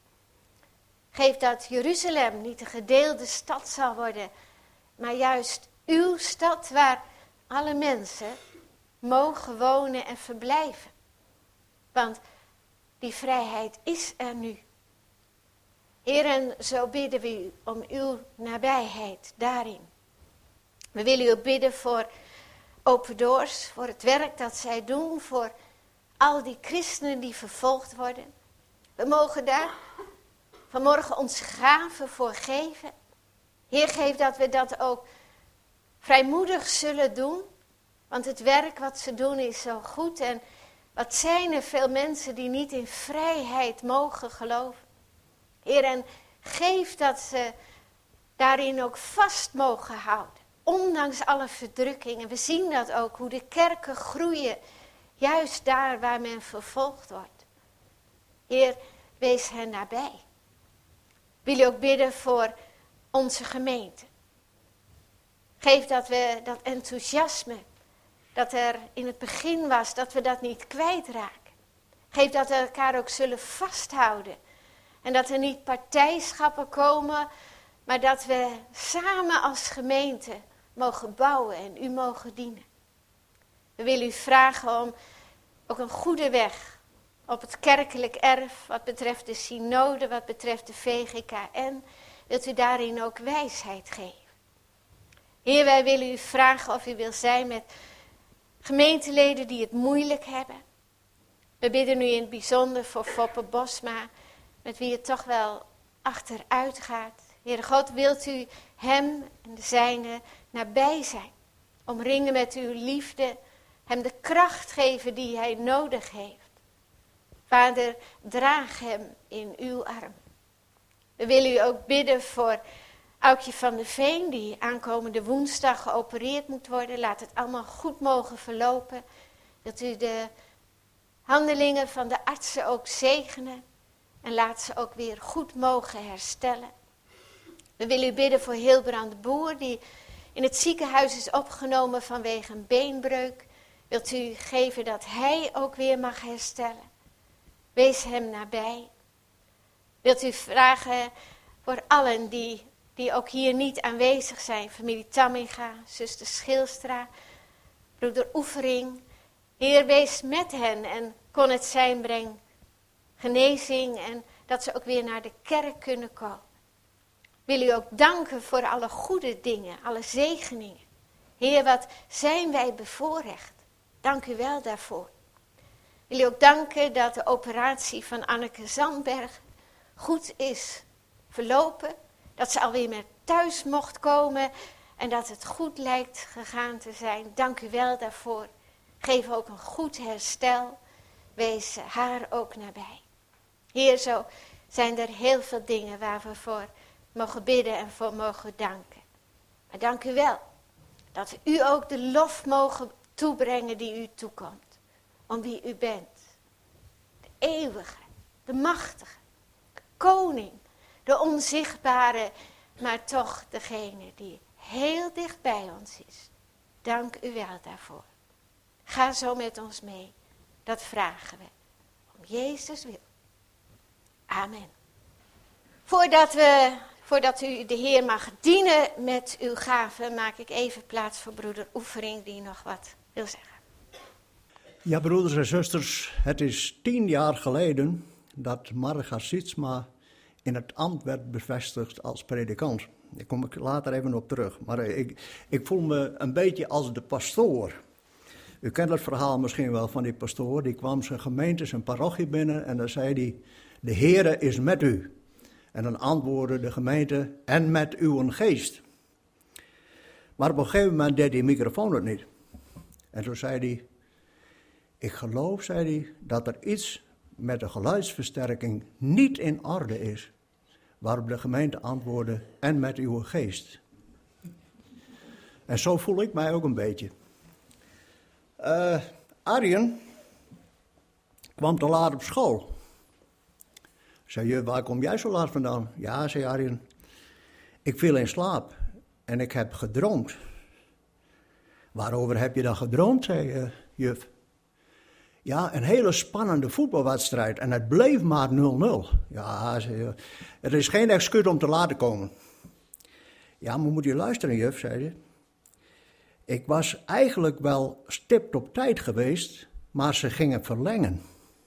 Geef dat Jeruzalem niet een gedeelde stad zal worden, maar juist uw stad waar alle mensen mogen wonen en verblijven. Want die vrijheid is er nu. Heer, en zo bidden we u om uw nabijheid daarin. We willen u ook bidden voor Open Doors, voor het werk dat zij doen, voor al die christenen die vervolgd worden. We mogen daar vanmorgen onze gaven voor geven. Heer, geef dat we dat ook vrijmoedig zullen doen. Want het werk wat ze doen is zo goed. En wat zijn er veel mensen die niet in vrijheid mogen geloven. Heer, en geef dat ze daarin ook vast mogen houden. Ondanks alle verdrukkingen. We zien dat ook, hoe de kerken groeien. Juist daar waar men vervolgd wordt. Heer, wees hen nabij. Wil je ook bidden voor onze gemeente. Geef dat we dat enthousiasme dat er in het begin was, dat we dat niet kwijtraken. Geef dat we elkaar ook zullen vasthouden. En dat er niet partijschappen komen, maar dat we samen als gemeente mogen bouwen en u mogen dienen. We willen u vragen om ook een goede weg op het kerkelijk erf, wat betreft de synode, wat betreft de VGKN, wilt u daarin ook wijsheid geven. Heer, wij willen u vragen of u wil zijn met gemeenteleden die het moeilijk hebben. We bidden u in het bijzonder voor Foppe Bosma, met wie het toch wel achteruit gaat. Heer God, wilt u hem en de zijne nabij zijn. Omringen met uw liefde, hem de kracht geven die hij nodig heeft. Vader, draag hem in uw arm. We willen u ook bidden voor Aukje van der Veen, die aankomende woensdag geopereerd moet worden. Laat het allemaal goed mogen verlopen. Dat u de handelingen van de artsen ook zegenen. En laat ze ook weer goed mogen herstellen. We willen u bidden voor Hilbrand de Boer, die in het ziekenhuis is opgenomen vanwege een beenbreuk. Wilt u geven dat hij ook weer mag herstellen. Wees hem nabij. Wilt u vragen voor allen die ook hier niet aanwezig zijn. Familie Tamminga, zuster Schilstra, broeder Oefering. Heer, wees met hen en kon het zijn breng genezing en dat ze ook weer naar de kerk kunnen komen. Wil u ook danken voor alle goede dingen, alle zegeningen. Heer, wat zijn wij bevoorrecht. Dank u wel daarvoor. Wil u ook danken dat de operatie van Anneke Zandberg goed is verlopen. Dat ze alweer meer thuis mocht komen en dat het goed lijkt gegaan te zijn. Dank u wel daarvoor. Geef ook een goed herstel. Wees haar ook nabij. Heer, zo zijn er heel veel dingen waar we voor mogen bidden en voor mogen danken. Maar dank u wel dat we u ook de lof mogen toebrengen die u toekomt. Om wie u bent. De eeuwige, de machtige, de koning, de onzichtbare, maar toch degene die heel dicht bij ons is. Dank u wel daarvoor. Ga zo met ons mee. Dat vragen we. Om Jezus wil. Amen. Voordat u de Heer mag dienen met uw gaven, maak ik even plaats voor broeder Oefering die nog wat wil zeggen. Ja, broeders en zusters, het is 10 jaar geleden dat Marga Sietsma in het ambt werd bevestigd als predikant. Daar kom ik later even op terug. Maar ik voel me een beetje als de pastoor. U kent het verhaal misschien wel van die pastoor. Die kwam zijn gemeente, zijn parochie binnen en dan zei hij: de Heere is met u. En dan antwoordde de gemeente: en met uw geest. Maar op een gegeven moment deed die microfoon het niet. En toen zei hij, ik geloof, zei hij, dat er iets met de geluidsversterking niet in orde is. Waarop de gemeente antwoordde, en met uw geest. En zo voel ik mij ook een beetje. Arjen kwam te laat op school. Zei je, waar kom jij zo laat vandaan? Ja, zei Arjen, ik viel in slaap en ik heb gedroomd. Waarover heb je dan gedroomd, zei juf. Ja, een hele spannende voetbalwedstrijd en het bleef maar 0-0. Ja, zei je, het is geen excuus om te laat te komen. Ja, maar moet je luisteren, juf, zei hij. Ik was eigenlijk wel stipt op tijd geweest, maar ze gingen verlengen.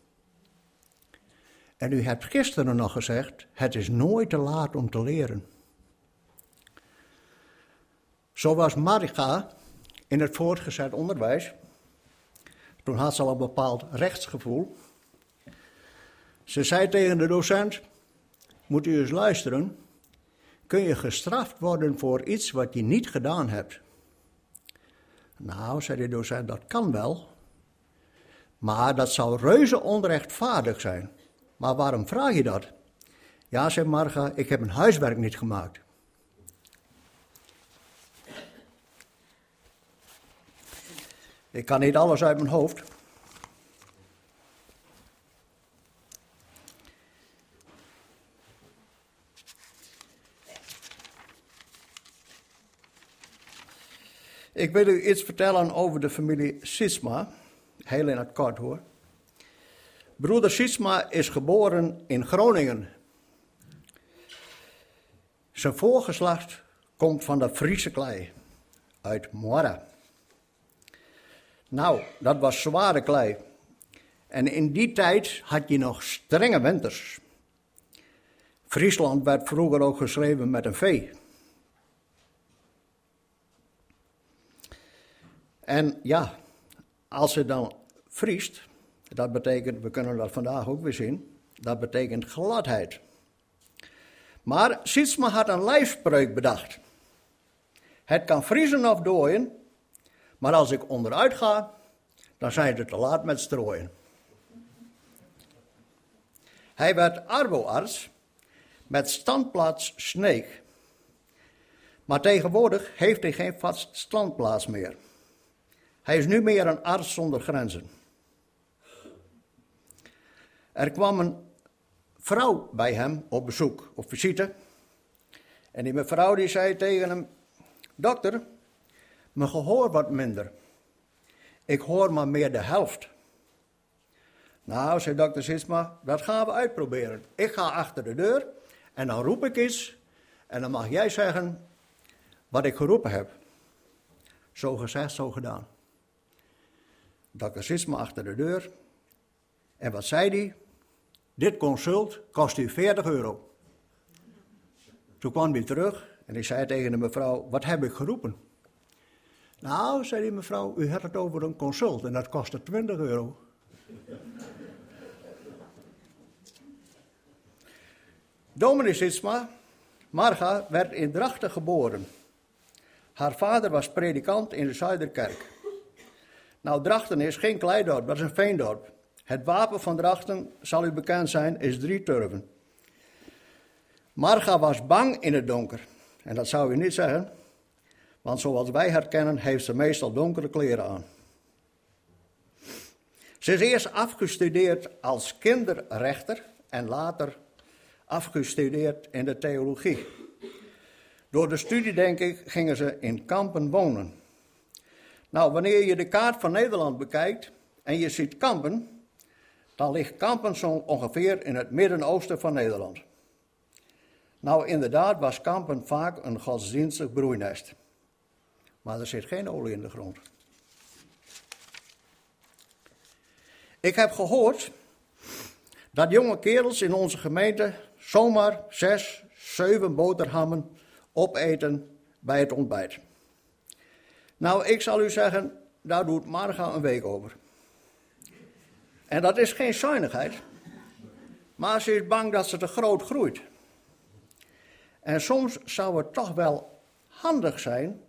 En u hebt gisteren nog gezegd, het is nooit te laat om te leren. Zo was Marga in het voortgezet onderwijs. Toen had ze al een bepaald rechtsgevoel. Ze zei tegen de docent, moet u eens luisteren, kun je gestraft worden voor iets wat je niet gedaan hebt? Nou, zei de docent, dat kan wel, maar dat zou reuze onrechtvaardig zijn. Maar waarom vraag je dat? Ja, zei Marga, ik heb mijn huiswerk niet gemaakt. Ik kan niet alles uit mijn hoofd. Ik wil u iets vertellen over de familie Sietsma. Heel in het kort hoor. Broeder Sietsma is geboren in Groningen. Zijn voorgeslacht komt van de Friese klei, uit Moara. Nou, dat was zware klei. En in die tijd had je nog strenge winters. Friesland werd vroeger ook geschreven met een V. En ja, als het dan vriest, dat betekent, we kunnen dat vandaag ook weer zien, dat betekent gladheid. Maar Sietsma had een lijfspreuk bedacht. Het kan vriezen of dooien, maar als ik onderuit ga, dan zijn ze te laat met strooien. Hij werd arboarts met standplaats Sneek. Maar tegenwoordig heeft hij geen vast standplaats meer. Hij is nu meer een arts zonder grenzen. Er kwam een vrouw bij hem op bezoek, op visite. En die mevrouw die zei tegen hem, dokter, mijn gehoor wat minder. Ik hoor maar meer de helft. Nou, zei dokter Sietsma, dat gaan we uitproberen. Ik ga achter de deur en dan roep ik iets en dan mag jij zeggen wat ik geroepen heb. Zo gezegd, zo gedaan. Dokter Sietsma achter de deur. En wat zei hij? Dit consult kost u €40. Toen kwam hij terug en ik zei tegen de mevrouw, wat heb ik geroepen? Nou, zei die mevrouw, u had het over een consult en dat kostte €20. Dominee Sietsma, Marga, werd in Drachten geboren. Haar vader was predikant in de Zuiderkerk. Nou, Drachten is geen kleidorp, dat is een veendorp. Het wapen van Drachten, zal u bekend zijn, is 3 turven. Marga was bang in het donker. En dat zou u niet zeggen, want zoals wij haar kennen, heeft ze meestal donkere kleren aan. Ze is eerst afgestudeerd als kinderrechter en later afgestudeerd in de theologie. Door de studie, denk ik, gingen ze in Kampen wonen. Nou, wanneer je de kaart van Nederland bekijkt en je ziet Kampen, dan ligt Kampen zo ongeveer in het Midden-Oosten van Nederland. Nou, inderdaad was Kampen vaak een godsdienstig broeinest. Maar er zit geen olie in de grond. Ik heb gehoord dat jonge kerels in onze gemeente zomaar 6, 7 boterhammen opeten bij het ontbijt. Nou, ik zal u zeggen, daar doet Marga een week over. En dat is geen zuinigheid, maar ze is bang dat ze te groot groeit. En soms zou het toch wel handig zijn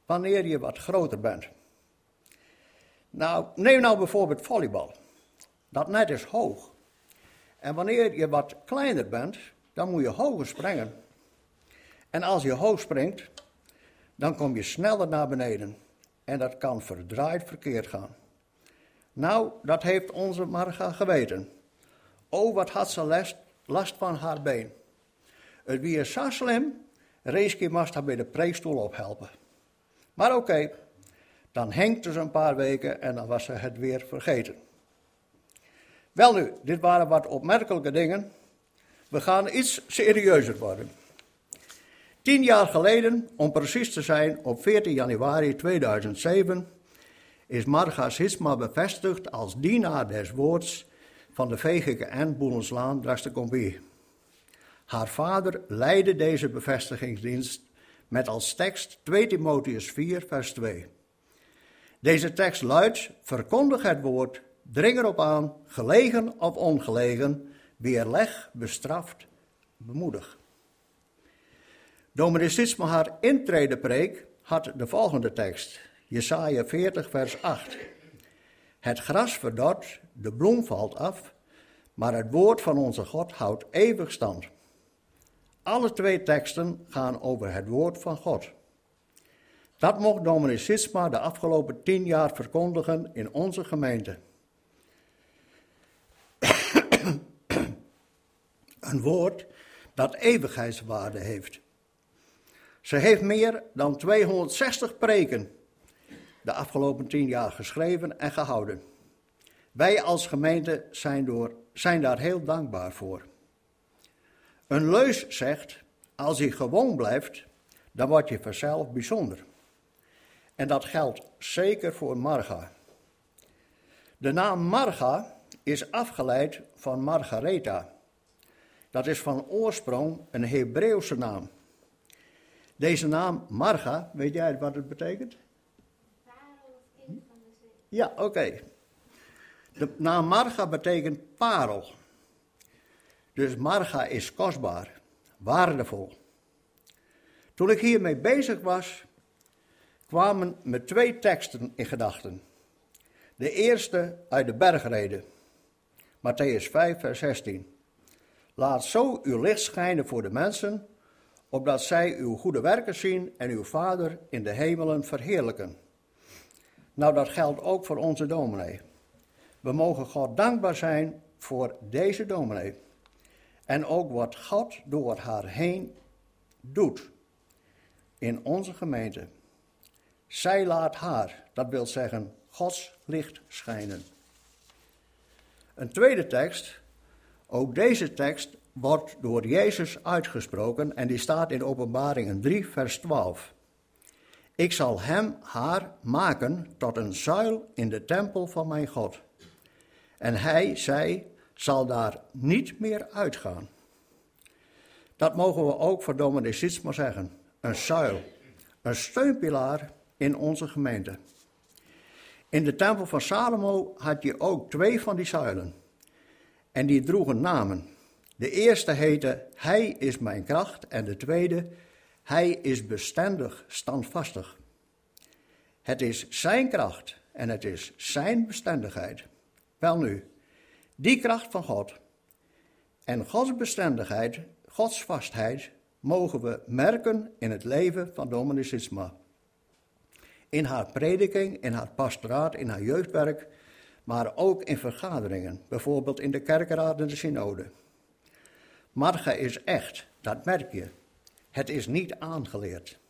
wanneer je wat groter bent. Nou, neem nou bijvoorbeeld volleybal. Dat net is hoog. En wanneer je wat kleiner bent, dan moet je hoger springen. En als je hoog springt, dan kom je sneller naar beneden. En dat kan verdraaid verkeerd gaan. Nou, dat heeft onze Marga geweten. Oh, wat had ze last van haar been. Het wie is zo slim, Reeski moest haar bij de preekstoel ophelpen. Maar oké, dan hengte ze een paar weken en dan was ze het weer vergeten. Wel nu, dit waren wat opmerkelijke dingen. We gaan iets serieuzer worden. 10 jaar geleden, om precies te zijn, op 14 januari 2007, is Marga Sietsma bevestigd als dienaar des woords van de VGKN Boelenslaan Drastenkombie. Haar vader leidde deze bevestigingsdienst met als tekst 2 Timotheus 4 vers 2. Deze tekst luidt, verkondig het woord, dring erop aan, gelegen of ongelegen, weerleg, bestraft, bemoedig. Dominee Sietsma haar intredepreek had de volgende tekst, Jesaja 40 vers 8. Het gras verdort, de bloem valt af, maar het woord van onze God houdt eeuwig stand. Alle 2 teksten gaan over het woord van God. Dat mocht dominee Sietsma de afgelopen 10 jaar verkondigen in onze gemeente. Een woord dat eeuwigheidswaarde heeft. Ze heeft meer dan 260 preken de afgelopen 10 jaar geschreven en gehouden. Wij als gemeente zijn daar heel dankbaar voor. Een leus zegt, als je gewoon blijft, dan word je vanzelf bijzonder. En dat geldt zeker voor Marga. De naam Marga is afgeleid van Margaretha. Dat is van oorsprong een Hebreeuwse naam. Deze naam Marga, weet jij wat het betekent? Parel of kind van de zee. Ja, oké. De naam Marga betekent parel. Dus Marga is kostbaar, waardevol. Toen ik hiermee bezig was, kwamen me 2 teksten in gedachten. De eerste uit de bergrede, Mattheüs 5 vers 16. Laat zo uw licht schijnen voor de mensen, opdat zij uw goede werken zien en uw Vader in de hemelen verheerlijken. Nou, dat geldt ook voor onze dominee. We mogen God dankbaar zijn voor deze dominee. En ook wat God door haar heen doet in onze gemeente. Zij laat haar, dat wil zeggen, Gods licht schijnen. Een tweede tekst, ook deze tekst wordt door Jezus uitgesproken en die staat in Openbaringen 3 vers 12. Ik zal haar maken tot een zuil in de tempel van mijn God. En zij zal daar niet meer uitgaan. Dat mogen we ook voor dominee Sietsma zeggen. Een zuil, een steunpilaar in onze gemeente. In de tempel van Salomo had je ook 2 van die zuilen. En die droegen namen. De eerste heette, Hij is mijn kracht. En de tweede, Hij is bestendig, standvastig. Het is zijn kracht en het is zijn bestendigheid. Welnu, die kracht van God en Gods bestendigheid, Gods vastheid, mogen we merken in het leven van dominee Sietsma. In haar prediking, in haar pastoraat, in haar jeugdwerk, maar ook in vergaderingen, bijvoorbeeld in de kerkenraad en de synode. Marga is echt, dat merk je. Het is niet aangeleerd.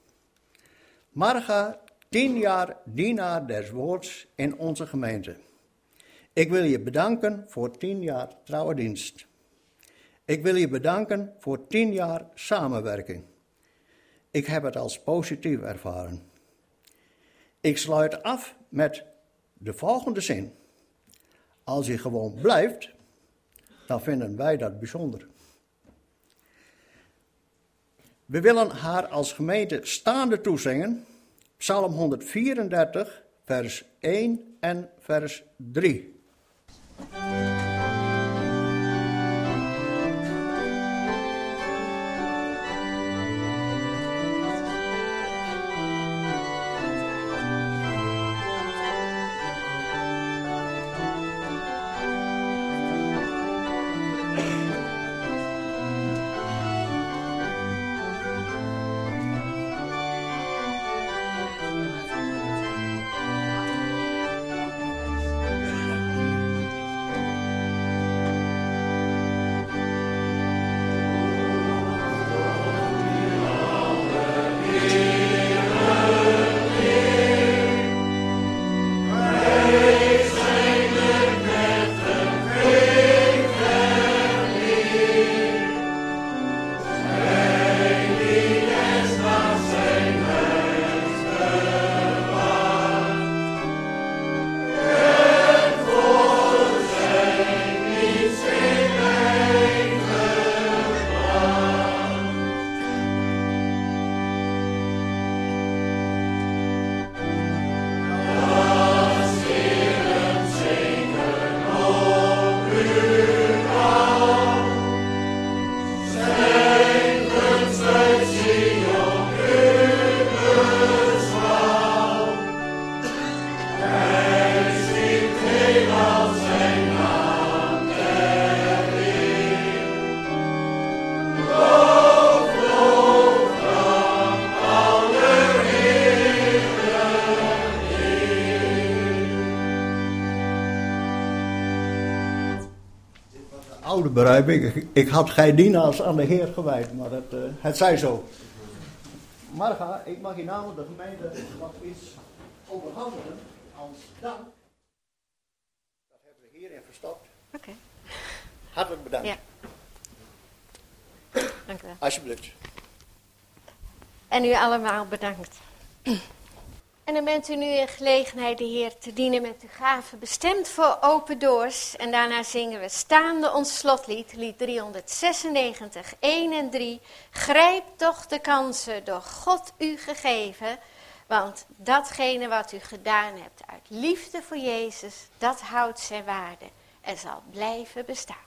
Marga, 10 jaar dienaar des woords in onze gemeente. Ik wil je bedanken voor 10 jaar trouwe dienst. Ik wil je bedanken voor 10 jaar samenwerking. Ik heb het als positief ervaren. Ik sluit af met de volgende zin. Als je gewoon blijft, dan vinden wij dat bijzonder. We willen haar als gemeente staande toezingen. Psalm 134, vers 1 en vers 3. dat begrijp ik. Ik had geen dienaars aan de Heer gewijd, maar het zij zo. Marga, ik mag je namens de gemeente nog iets overhandigen als dank. Dat hebben we hierin verstopt. Oké. Hartelijk bedankt. Ja. Dank u wel. Alsjeblieft. En u allemaal bedankt. En dan bent u nu in gelegenheid de Heer te dienen met de gaven bestemd voor open doors. En daarna zingen we staande ons slotlied, lied 396, 1 en 3. Grijp toch de kansen door God u gegeven, want datgene wat u gedaan hebt uit liefde voor Jezus, dat houdt zijn waarde en zal blijven bestaan.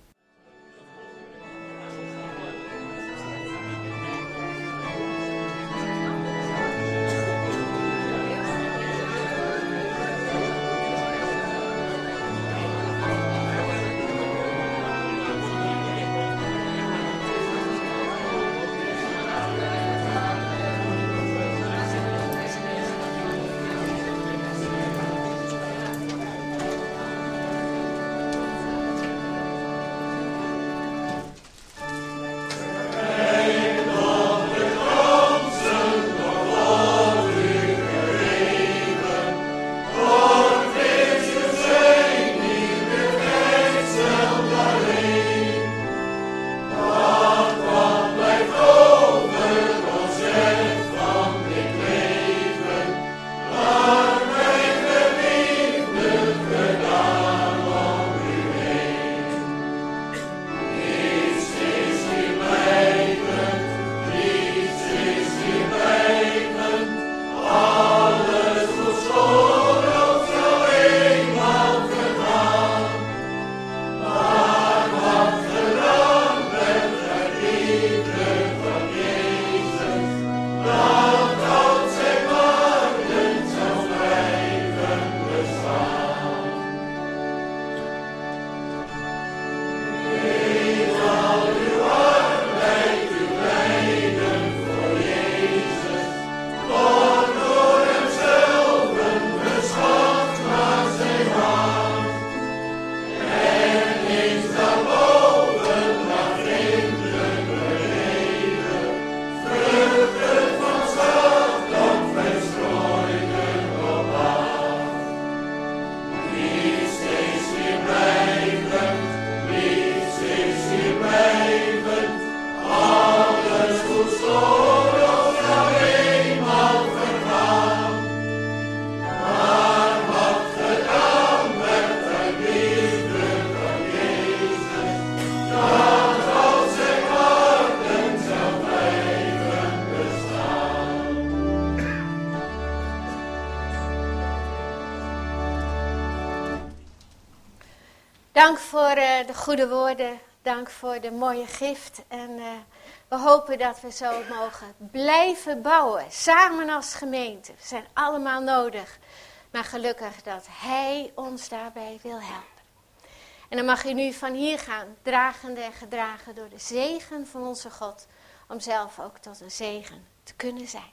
Dank voor de goede woorden, dank voor de mooie gift. En we hopen dat we zo mogen blijven bouwen, samen als gemeente. We zijn allemaal nodig, maar gelukkig dat Hij ons daarbij wil helpen. En dan mag u nu van hier gaan, dragende en gedragen door de zegen van onze God, om zelf ook tot een zegen te kunnen zijn.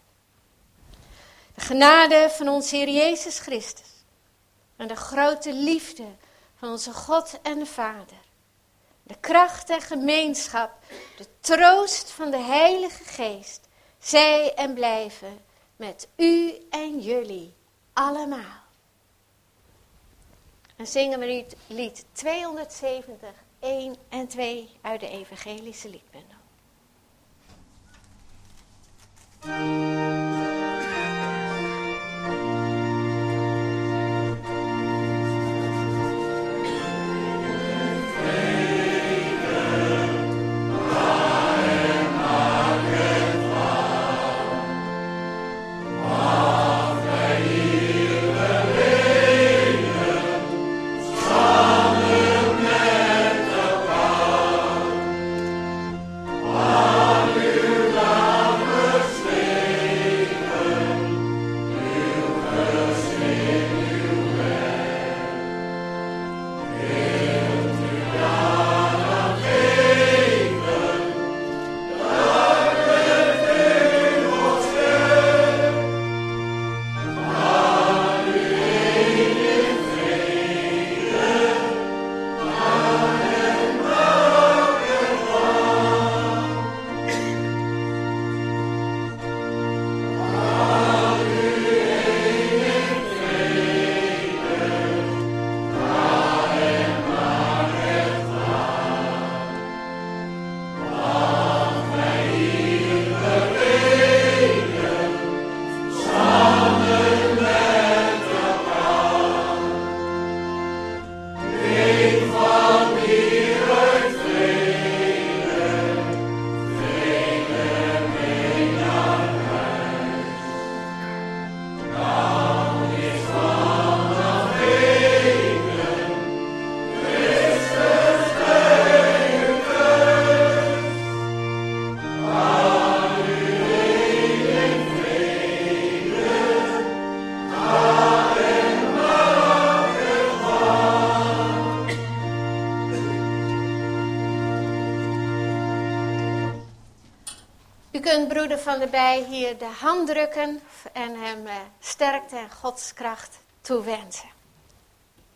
De genade van onze Heer Jezus Christus en de grote liefde van onze God en de Vader, de kracht en gemeenschap, de troost van de Heilige Geest, zij en blijven met u en jullie allemaal. En zingen we lied 270, 1 en 2 uit de Evangelische liedbundel. Stay. U kunt broeder Van der Bij hier de hand drukken en hem sterkte en Gods kracht toewensen.